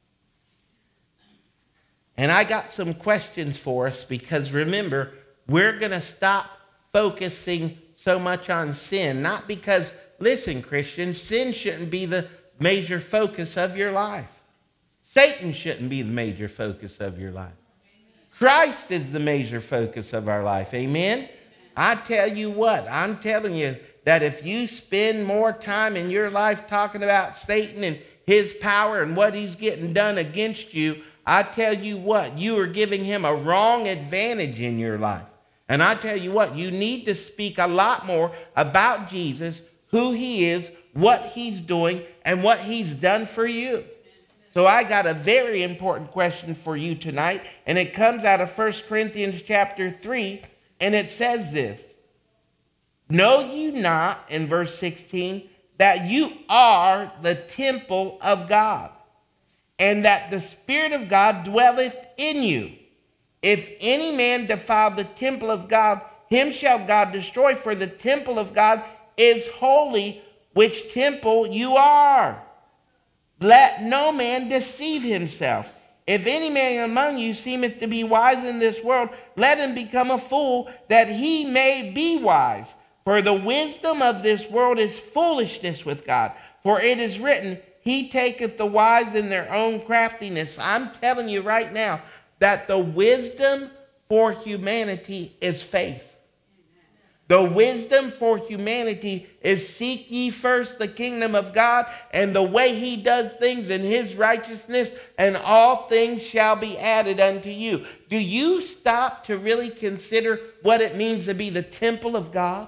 [SPEAKER 1] And I got some questions for us because remember, we're going to stop focusing so much on sin. Not because, listen, Christian, sin shouldn't be the major focus of your life. Satan shouldn't be the major focus of your life. Christ is the major focus of our life. Amen? I tell you what, I'm telling you that if you spend more time in your life talking about Satan and his power and what he's getting done against you, I tell you what, you are giving him a wrong advantage in your life. And I tell you what, you need to speak a lot more about Jesus, who he is, what he's doing, and what he's done for you. So I got a very important question for you tonight, and it comes out of First Corinthians chapter three, and it says this: know you not, in verse sixteen, that you are the temple of God, and that the Spirit of God dwelleth in you? If any man defile the temple of God, him shall God destroy, for the temple of God is holy, which temple you are. Let no man deceive himself. If any man among you seemeth to be wise in this world, let him become a fool, that he may be wise. For the wisdom of this world is foolishness with God. For it is written, he taketh the wise in their own craftiness. I'm telling you right now that the wisdom for humanity is faith. The wisdom for humanity is seek ye first the kingdom of God and the way he does things in his righteousness, and all things shall be added unto you. Do you stop to really consider what it means to be the temple of God?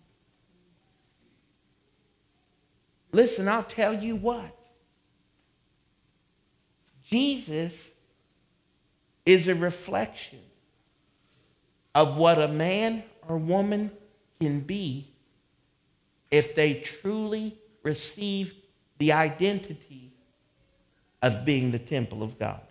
[SPEAKER 1] Listen, I'll tell you what. Jesus is a reflection of what a man or woman can be if they truly receive the identity of being the temple of God.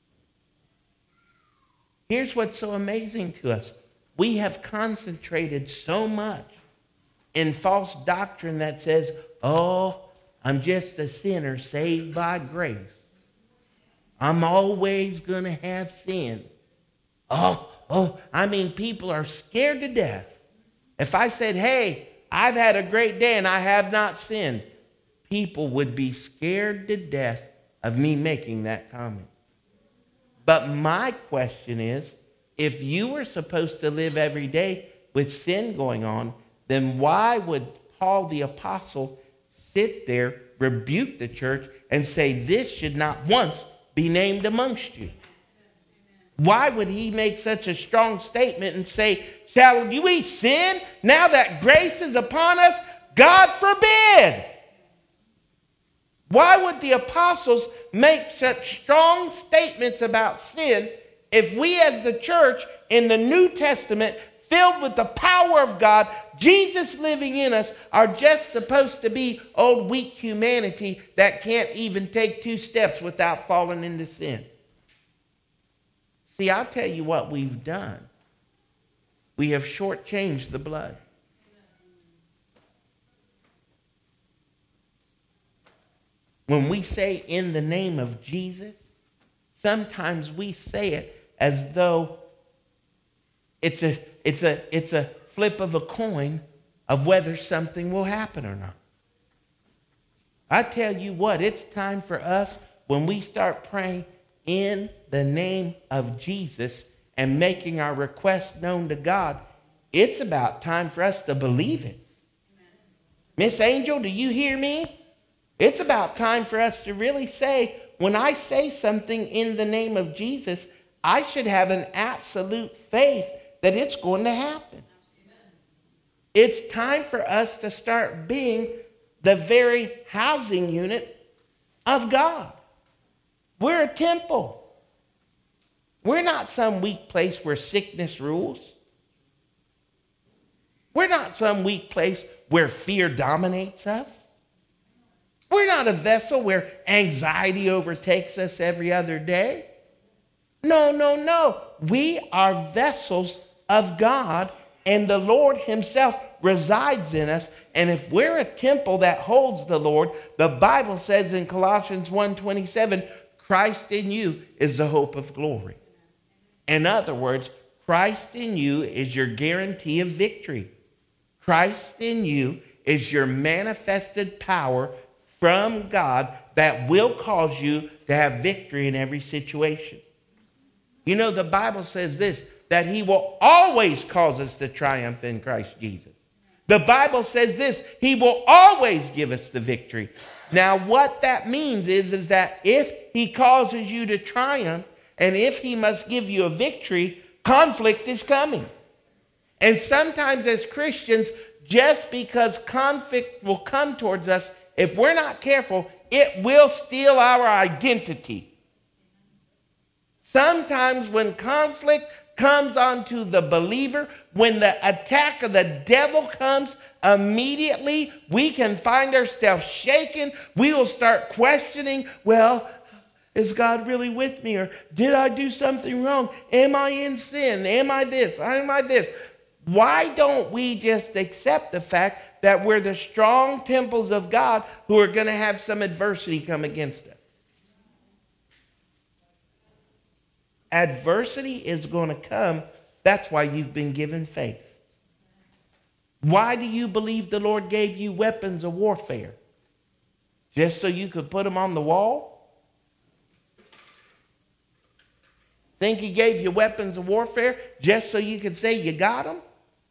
[SPEAKER 1] Here's what's so amazing to us. We have concentrated so much in false doctrine that says, oh, I'm just a sinner saved by grace. I'm always going to have sin. Oh, oh, I mean, people are scared to death. If I said, hey, I've had a great day and I have not sinned, people would be scared to death of me making that comment. But my question is, if you were supposed to live every day with sin going on, then why would Paul the apostle sit there, rebuke the church, and say this should not once be named amongst you? Why would he make such a strong statement and say, shall we sin now that grace is upon us? God forbid. Why would the apostles make such strong statements about sin if we as the church in the New Testament, filled with the power of God, Jesus living in us, are just supposed to be old weak humanity that can't even take two steps without falling into sin? See, I'll tell you what we've done. We have shortchanged the blood. When we say in the name of Jesus, sometimes we say it as though it's a, it's a, it's a flip of a coin of whether something will happen or not. I tell you what, it's time for us, when we start praying in the name of Jesus and making our requests known to God, it's about time for us to believe it. Miss Angel, do you hear me? It's about time for us to really say, when I say something in the name of Jesus, I should have an absolute faith that it's going to happen. It's time for us to start being the very housing unit of God. We're a temple. We're not some weak place where sickness rules. We're not some weak place where fear dominates us. We're not a vessel where anxiety overtakes us every other day. No, no, no. We are vessels of God, and the Lord himself resides in us. And if we're a temple that holds the Lord, the Bible says in Colossians one twenty-seven, Christ in you is the hope of glory. In other words, Christ in you is your guarantee of victory. Christ in you is your manifested power from God that will cause you to have victory in every situation. You know, the Bible says this, that he will always cause us to triumph in Christ Jesus. The Bible says this, he will always give us the victory. Now, what that means is, is that if he causes you to triumph, and if he must give you a victory, conflict is coming. And sometimes as Christians, just because conflict will come towards us, if we're not careful, it will steal our identity. Sometimes when conflict comes onto the believer, when the attack of the devil comes, immediately we can find ourselves shaken. We will start questioning, well, is God really with me? Or did I do something wrong? Am I in sin? Am I this? Am I this? Why don't we just accept the fact that we're the strong temples of God who are going to have some adversity come against us? Adversity is going to come. That's why you've been given faith. Why do you believe the Lord gave you weapons of warfare? Just so you could put them on the wall? Think he gave you weapons of warfare just so you could say you got them?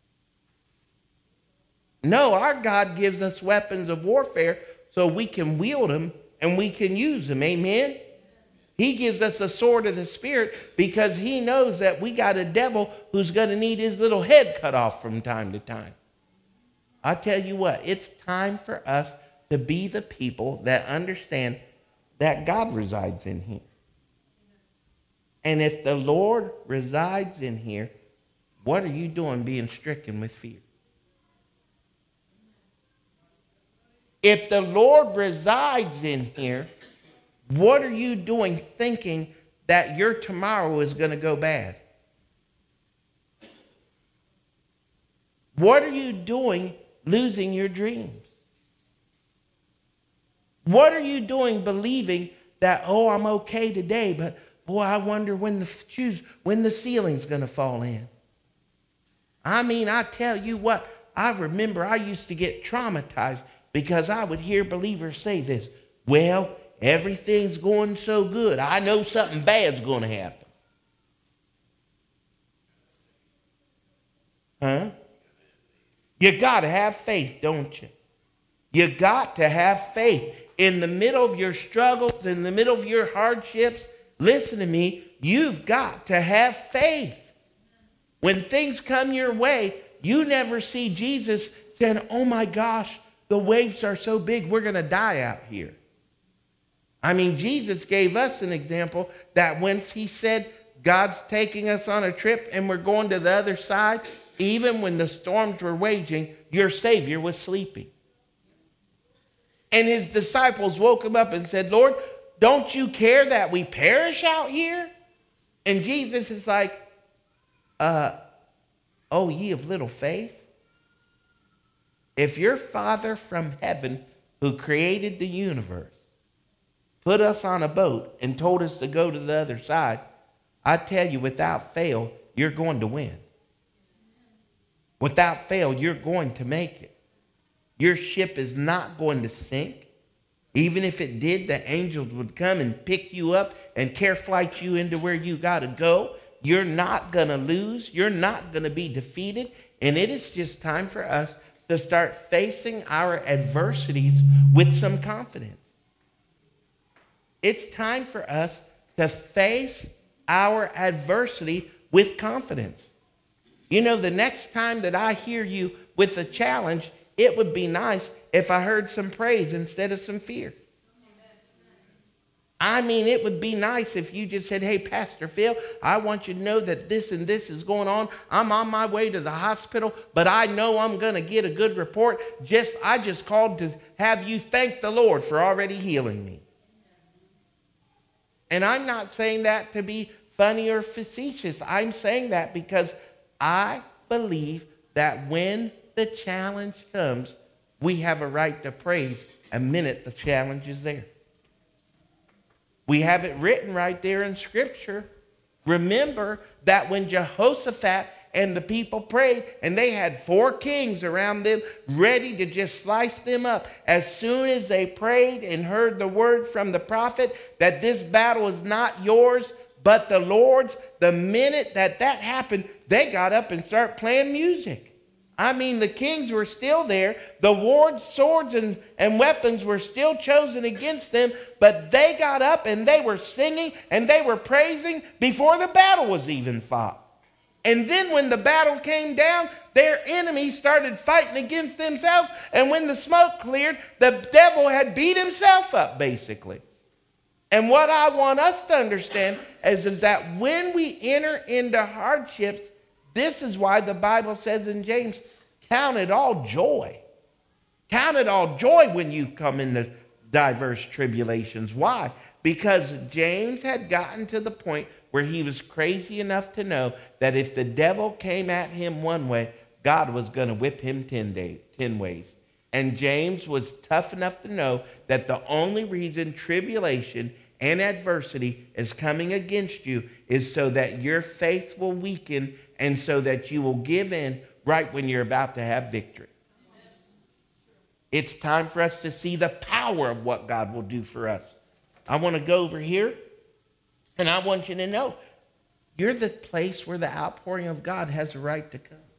[SPEAKER 1] No, our God gives us weapons of warfare so we can wield them and we can use them. Amen? He gives us a sword of the Spirit because he knows that we got a devil who's going to need his little head cut off from time to time. I tell you what, it's time for us to be the people that understand that God resides in here. And if the Lord resides in here, what are you doing being stricken with fear? If the Lord resides in here, what are you doing thinking that your tomorrow is going to go bad? What are you doing losing your dreams? What are you doing believing that, oh, I'm okay today, but boy, I wonder when the shoes, when the ceiling's going to fall in? I mean, I tell you what, I remember I used to get traumatized because I would hear believers say this, well, everything's going so good. I know something bad's going to happen. Huh? You got to have faith, don't you? You got to have faith. In the middle of your struggles, in the middle of your hardships, listen to me, you've got to have faith. When things come your way, you never see Jesus saying, oh my gosh, the waves are so big, we're going to die out here. I mean, Jesus gave us an example that once he said, God's taking us on a trip and we're going to the other side, even when the storms were raging, your Savior was sleeping. And his disciples woke him up and said, Lord, don't you care that we perish out here? And Jesus is like, uh, oh, ye of little faith. If your Father from heaven, who created the universe, put us on a boat and told us to go to the other side, I tell you, without fail, you're going to win. Without fail, you're going to make it. Your ship is not going to sink. Even if it did, the angels would come and pick you up and care flight you into where you got to go. You're not going to lose. You're not going to be defeated. And it is just time for us to start facing our adversities with some confidence. It's time for us to face our adversity with confidence. You know, the next time that I hear you with a challenge, it would be nice if I heard some praise instead of some fear. I mean, it would be nice if you just said, hey, Pastor Phil, I want you to know that this and this is going on. I'm on my way to the hospital, but I know I'm going to get a good report. Just, I just called to have you thank the Lord for already healing me. And I'm not saying that to be funny or facetious. I'm saying that because I believe that when the challenge comes, we have a right to praise a minute the challenge is there. We have it written right there in Scripture. Remember that when Jehoshaphat and the people prayed, and they had four kings around them ready to just slice them up. As soon as they prayed and heard the word from the prophet that this battle is not yours, but the Lord's, the minute that that happened, they got up and started playing music. I mean, the kings were still there. The wars, swords, and, and weapons were still chosen against them, but they got up and they were singing and they were praising before the battle was even fought. And then when the battle came down, their enemies started fighting against themselves, and when the smoke cleared, the devil had beat himself up, basically. And what I want us to understand is, is that when we enter into hardships, this is why the Bible says in James, count it all joy. Count it all joy when you come into diverse tribulations. Why? Because James had gotten to the point where he was crazy enough to know that if the devil came at him one way, God was going to whip him ten, day, ten ways. And James was tough enough to know that the only reason tribulation and adversity is coming against you is so that your faith will weaken and so that you will give in right when you're about to have victory. It's time for us to see the power of what God will do for us. I want to go over here, and I want you to know, you're the place where the outpouring of God has a right to come.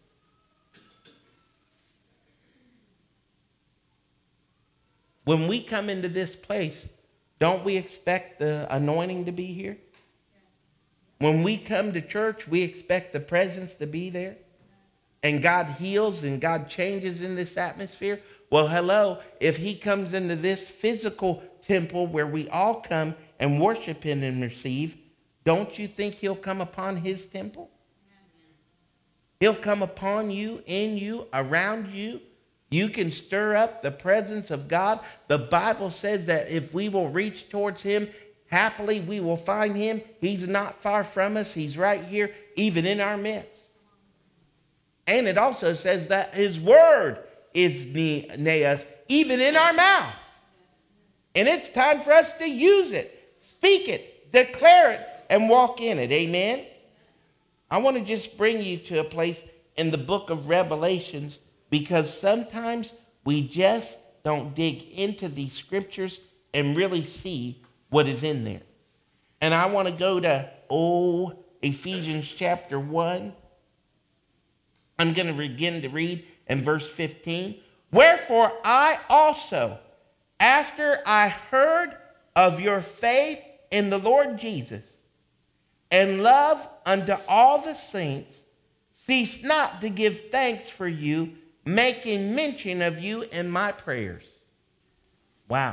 [SPEAKER 1] When we come into this place, don't we expect the anointing to be here? When we come to church, we expect the presence to be there. And God heals and God changes in this atmosphere. Well, hello, if he comes into this physical temple where we all come and worship him and receive, don't you think he'll come upon his temple? He'll come upon you, in you, around you. You can stir up the presence of God. The Bible says that if we will reach towards him, happily we will find him. He's not far from us. He's right here, even in our midst. And it also says that his word is near us, even in our mouth. And it's time for us to use it, speak it, declare it, and walk in it. Amen? I want to just bring you to a place in the book of Revelations, because sometimes we just don't dig into these scriptures and really see what is in there. And I want to go to, oh, Ephesians chapter one. I'm going to begin to read in verse fifteen. Wherefore I also, after I heard of your faith in the Lord Jesus, and love unto all the saints, cease not to give thanks for you, making mention of you in my prayers. Wow.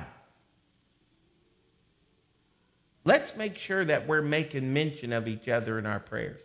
[SPEAKER 1] Let's make sure that we're making mention of each other in our prayers.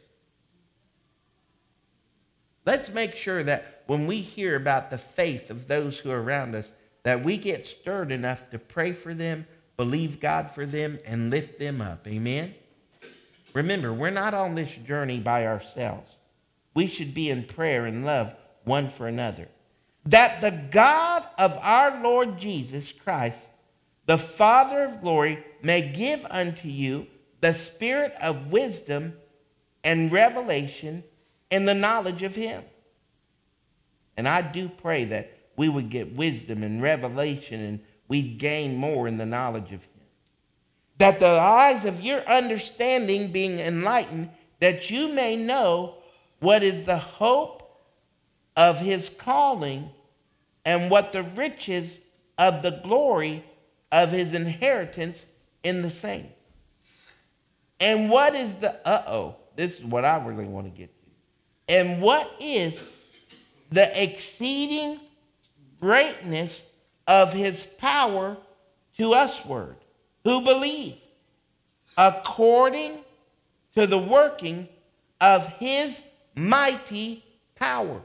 [SPEAKER 1] Let's make sure that when we hear about the faith of those who are around us, that we get stirred enough to pray for them, believe God for them, and lift them up. Amen? Remember, we're not on this journey by ourselves. We should be in prayer and love one for another. That the God of our Lord Jesus Christ, the Father of glory, may give unto you the spirit of wisdom and revelation in the knowledge of him. And I do pray that we would get wisdom and revelation and we'd gain more in the knowledge of him. That the eyes of your understanding being enlightened, that you may know what is the hope of his calling and what the riches of the glory of his inheritance in the saints. And what is the, uh-oh, this is what I really want to get to. And what is the exceeding greatness of his power to usward, who believe, according to the working of his mighty power.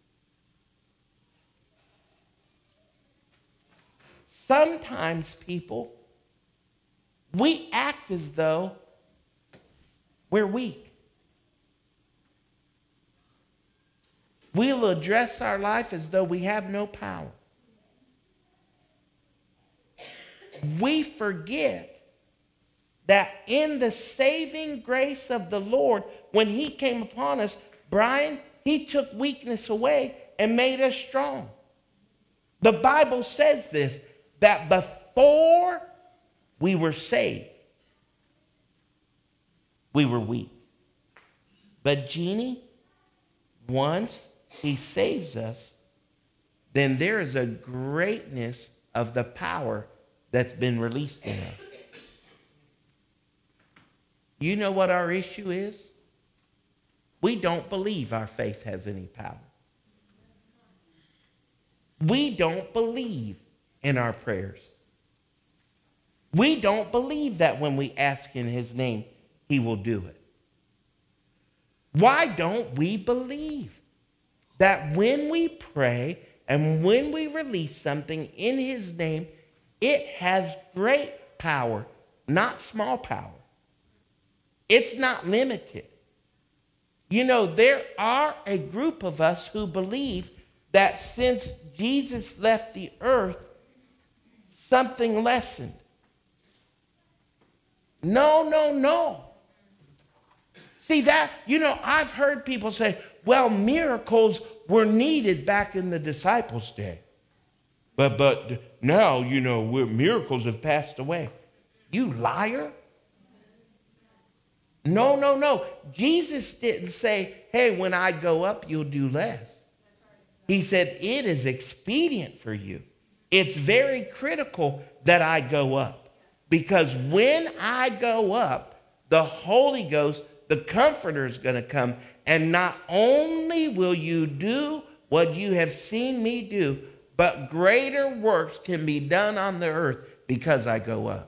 [SPEAKER 1] Sometimes, people, we act as though we're weak. We'll address our life as though we have no power. We forget that in the saving grace of the Lord, when he came upon us, Brian, he took weakness away and made us strong. The Bible says this, that before we were saved, we were weak. But Jeannie, once he saves us, then there is a greatness of the power that's been released in us. You know what our issue is? We don't believe our faith has any power. We don't believe in our prayers. We don't believe that when we ask in his name, he will do it. Why don't we believe that when we pray and when we release something in his name, it has great power, not small power? It's not limited. You know, there are a group of us who believe that since Jesus left the earth, something lessened. No, no, no. See that, you know, I've heard people say, well, miracles were needed back in the disciples' day. But but now, you know, we're, miracles have passed away. You liar. No, no, no. Jesus didn't say, hey, when I go up, you'll do less. He said, it is expedient for you. It's very critical that I go up. Because when I go up, the Holy Ghost, the Comforter, is going to come. And not only will you do what you have seen me do, but greater works can be done on the earth because I go up.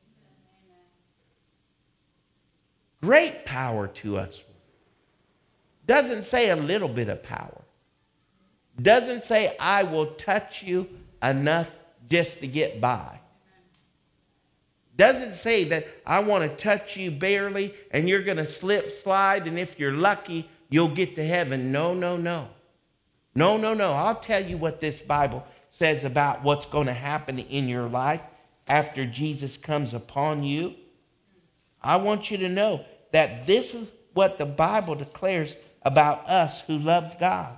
[SPEAKER 1] Great power to us. Doesn't say a little bit of power. Doesn't say I will touch you enough just to get by. Doesn't say that I want to touch you barely and you're going to slip, slide, and if you're lucky, you'll get to heaven. No, no, no. No, no, no. I'll tell you what this Bible says about what's going to happen in your life after Jesus comes upon you. I want you to know that this is what the Bible declares about us who loves God.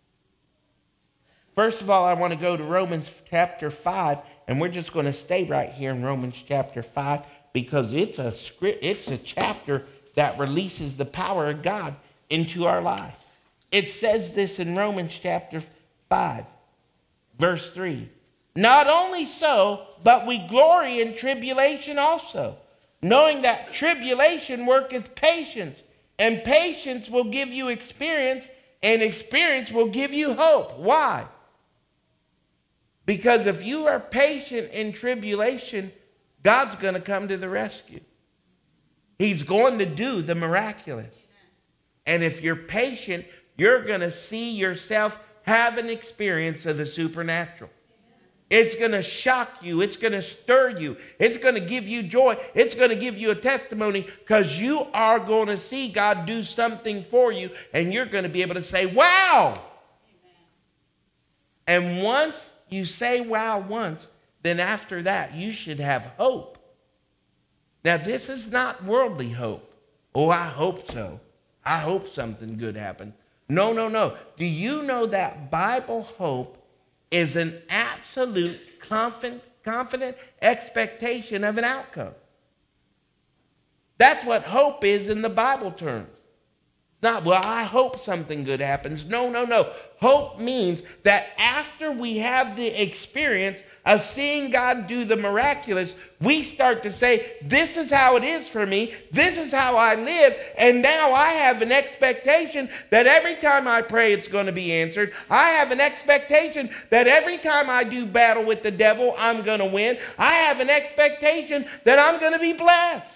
[SPEAKER 1] First of all, I want to go to Romans chapter five, and we're just going to stay right here in Romans chapter five because it's a script, it's a chapter that releases the power of God into our life. It says this in Romans chapter five, verse three. Not only so, but we glory in tribulation also, knowing that tribulation worketh patience, and patience will give you experience, and experience will give you hope. Why? Because if you are patient in tribulation, God's going to come to the rescue. He's going to do the miraculous. And if you're patient, you're going to see yourself have an experience of the supernatural. It's going to shock you. It's going to stir you. It's going to give you joy. It's going to give you a testimony because you are going to see God do something for you and you're going to be able to say, wow. Amen. And once you say wow once, then after that you should have hope. Now this is not worldly hope. Oh, I hope so. I hope something good happens. No, no, no. Do you know that Bible hope is an absolute confident, confident expectation of an outcome? That's what hope is in the Bible terms. It's not, well, I hope something good happens. No, no, no. Hope means that after we have the experience of seeing God do the miraculous, we start to say, this is how it is for me. This is how I live. And now I have an expectation that every time I pray, it's going to be answered. I have an expectation that every time I do battle with the devil, I'm going to win. I have an expectation that I'm going to be blessed.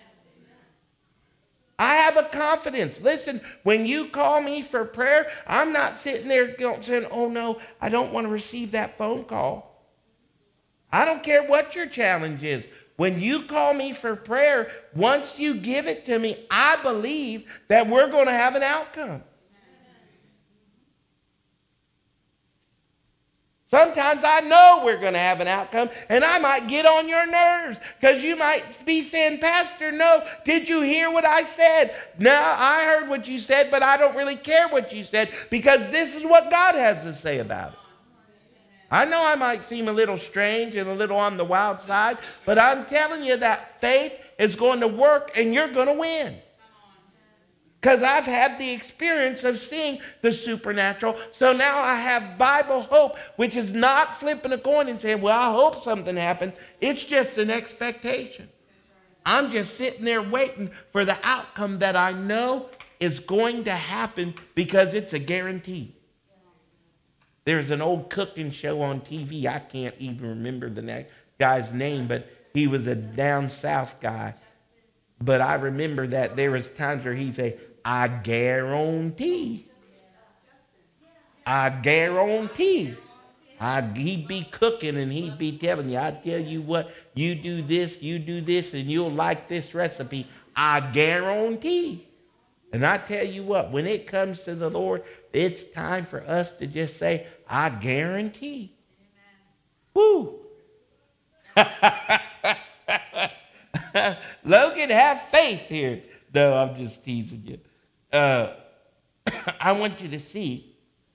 [SPEAKER 1] I have a confidence. Listen, when you call me for prayer, I'm not sitting there saying, oh no, I don't want to receive that phone call. I don't care what your challenge is. When you call me for prayer, once you give it to me, I believe that we're going to have an outcome. Sometimes I know we're going to have an outcome, and I might get on your nerves because you might be saying, Pastor, no, did you hear what I said? No, I heard what you said, but I don't really care what you said because this is what God has to say about it. I know I might seem a little strange and a little on the wild side, but I'm telling you that faith is going to work and you're going to win. Because I've had the experience of seeing the supernatural. So now I have Bible hope, which is not flipping a coin and saying, well, I hope something happens. It's just an expectation. I'm just sitting there waiting for the outcome that I know is going to happen because it's a guarantee. There's an old cooking show on T V. I can't even remember the guy's name, but he was a down south guy. But I remember that there was times where he'd say, I guarantee. I guarantee. I, he'd be cooking and he'd be telling you, I tell you what, you do this, you do this, and you'll like this recipe. I guarantee. And I tell you what, when it comes to the Lord, it's time for us to just say, I guarantee. Amen. Woo. Logan, have faith here. No, I'm just teasing you. Uh, I want you to see.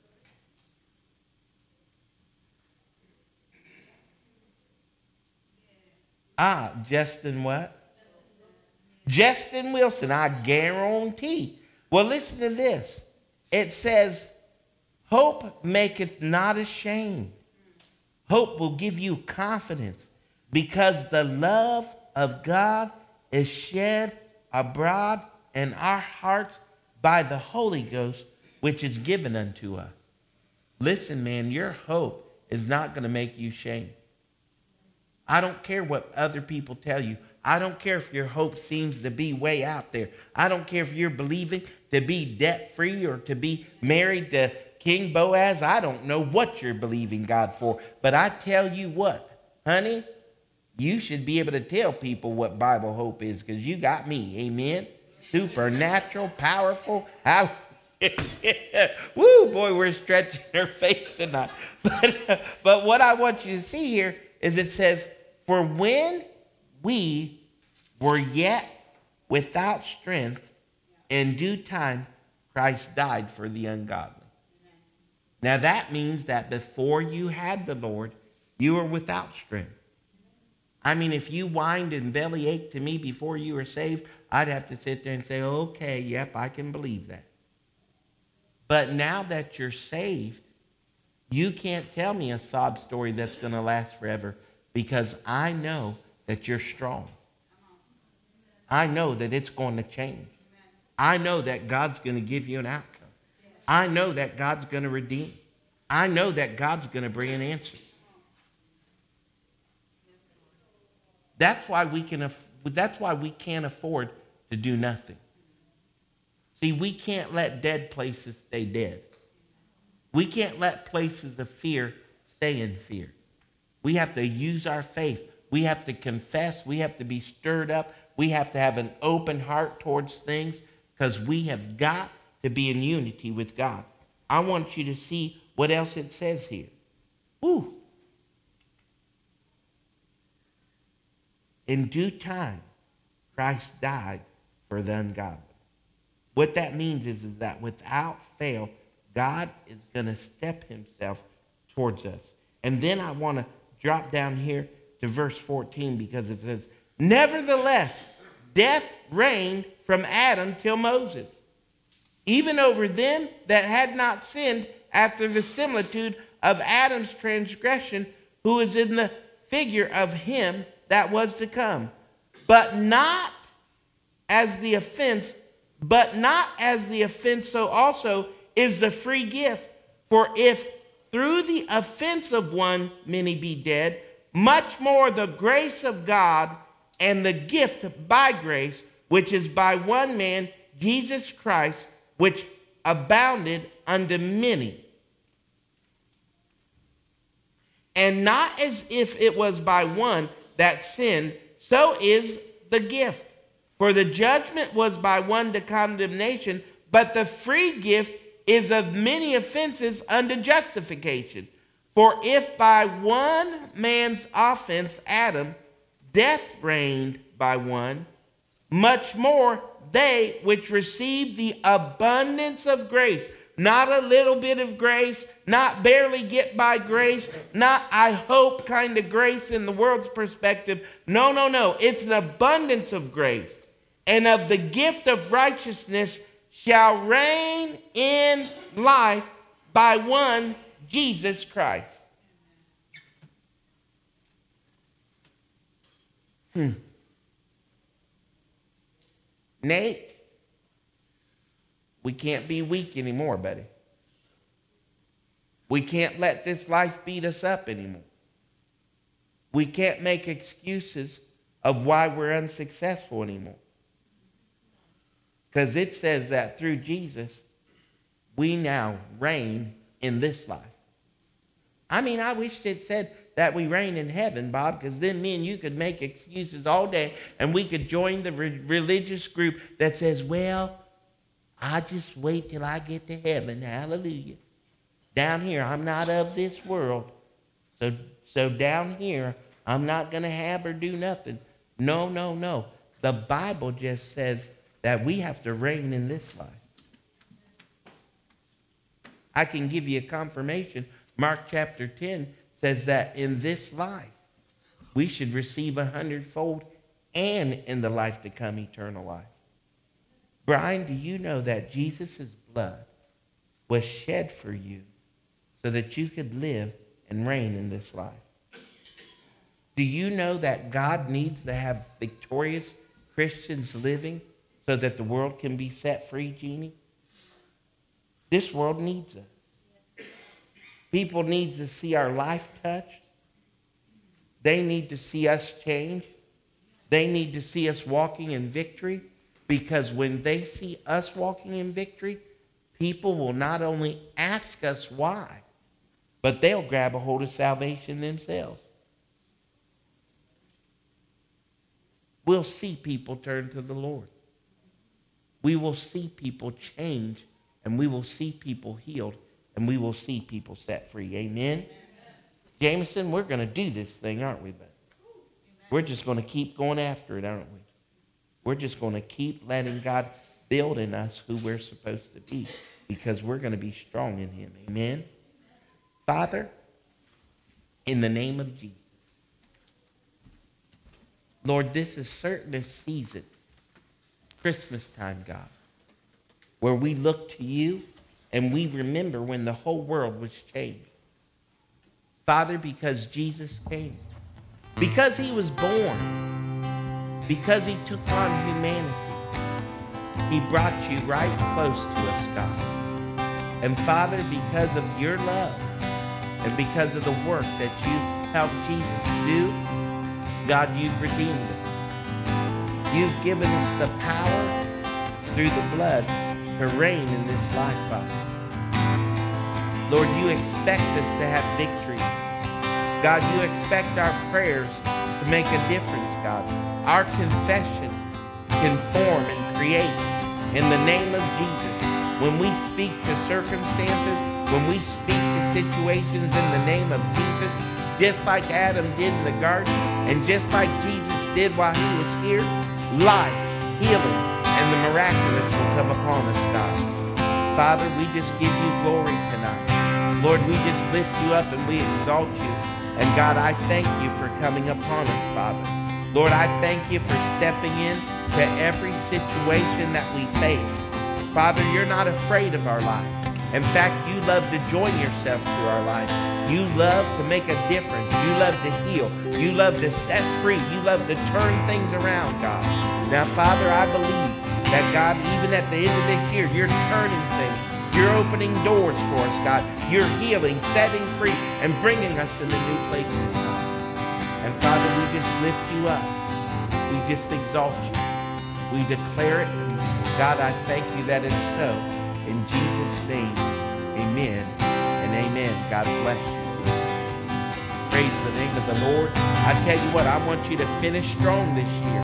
[SPEAKER 1] Ah, Justin what? Justin Wilson, I guarantee. Well, listen to this. It says, hope maketh not ashamed. Hope will give you confidence because the love of God is shed abroad in our hearts by the Holy Ghost, which is given unto us. Listen, man, your hope is not going to make you shame. I don't care what other people tell you. I don't care if your hope seems to be way out there. I don't care if you're believing to be debt-free or to be married to King Boaz. I don't know what you're believing God for. But I tell you what, honey, you should be able to tell people what Bible hope is because you got me. Amen? Supernatural, powerful. How? Woo, boy, we're stretching our faith tonight. But, but what I want you to see here is it says, for when we were yet without strength, in due time, Christ died for the ungodly. Now that means that before you had the Lord, you were without strength. I mean, if you whined and bellyached to me before you were saved, I'd have to sit there and say, okay, yep, I can believe that. But now that you're saved, you can't tell me a sob story that's going to last forever because I know that you're strong. I know that it's going to change. I know that God's going to give you an outcome. I know that God's going to redeem. I know that God's going to bring an answer. That's why we can. That's why we can't afford to do nothing. See, we can't let dead places stay dead. We can't let places of fear stay in fear. We have to use our faith. We have to confess. We have to be stirred up. We have to have an open heart towards things because we have got to be in unity with God. I want you to see what else it says here. Woo. In due time, Christ died for the ungodly. What that means is, is that without fail, God is going to step himself towards us. And then I want to drop down here to verse fourteen because it says, nevertheless, death reigned from Adam till Moses, even over them that had not sinned after the similitude of Adam's transgression, who is in the figure of him that was to come. But not as the offense, but not as the offense, so also is the free gift. For if through the offense of one many be dead, much more the grace of God and the gift by grace, which is by one man, Jesus Christ, which abounded unto many. And not as if it was by one that sinned, so is the gift. For the judgment was by one to condemnation, but the free gift is of many offenses unto justification. For if by one man's offense, Adam, death reigned by one, much more they which receive the abundance of grace, not a little bit of grace, not barely get by grace, not I hope kind of grace in the world's perspective. No, no, no. It's an abundance of grace. And of the gift of righteousness shall reign in life by one, Jesus Christ. Hmm. Nate, we can't be weak anymore, buddy. We can't let this life beat us up anymore. We can't make excuses of why we're unsuccessful anymore. Because it says that through Jesus, we now reign in this life. I mean, I wish it said that we reign in heaven, Bob, because then me and you could make excuses all day and we could join the re- religious group that says, well, I just wait till I get to heaven. Hallelujah. Down here, I'm not of this world. So, so down here, I'm not going to have or do nothing. No, no, no. The Bible just says that we have to reign in this life. I can give you a confirmation. Mark chapter ten says that in this life, we should receive a hundredfold and in the life to come, eternal life. Brian, do you know that Jesus' blood was shed for you so that you could live and reign in this life? Do you know that God needs to have victorious Christians living so that the world can be set free, Jeannie? This world needs us. People need to see our life touched. They need to see us change. They need to see us walking in victory, because when they see us walking in victory, people will not only ask us why, but they'll grab a hold of salvation themselves. We'll see people turn to the Lord. We will see people change, and we will see people healed, and we will see people set free. Amen? Jameson, we're going to do this thing, aren't we, bud? We're just going to keep going after it, aren't we? We're just going to keep letting God build in us who we're supposed to be, because we're going to be strong in him. Amen? Father, in the name of Jesus, Lord, this is certainly a season, Christmas time, God, where we look to you and we remember when the whole world was changed. Father, because Jesus came, because he was born, because he took on humanity, he brought you right close to us, God. And Father, because of your love and because of the work that you helped Jesus do, God, you've redeemed us. You've given us the power through the blood to reign in this life, Father. Lord, you expect us to have victory. God, you expect our prayers to make a difference, God. Our confession can form and create in the name of Jesus. When we speak to circumstances, when we speak to situations in the name of Jesus, just like Adam did in the garden, and just like Jesus did while he was here, life, healing, and the miraculous will come upon us, God. Father, we just give you glory tonight. Lord, we just lift you up and we exalt you. And God, I thank you for coming upon us, Father. Lord, I thank you for stepping in to every situation that we face. Father, you're not afraid of our life. In fact, you love to join yourself to our life. You love to make a difference. You love to heal. You love to set free. You love to turn things around, God. Now, Father, I believe that, God, even at the end of this year, you're turning things. You're opening doors for us, God. You're healing, setting free, and bringing us into new places, God. And Father, we just lift you up. We just exalt you. We declare it. God, I thank you that it's so. In Jesus' name, amen and amen. God bless you. Praise the name of the Lord. I tell you what, I want you to finish strong this year.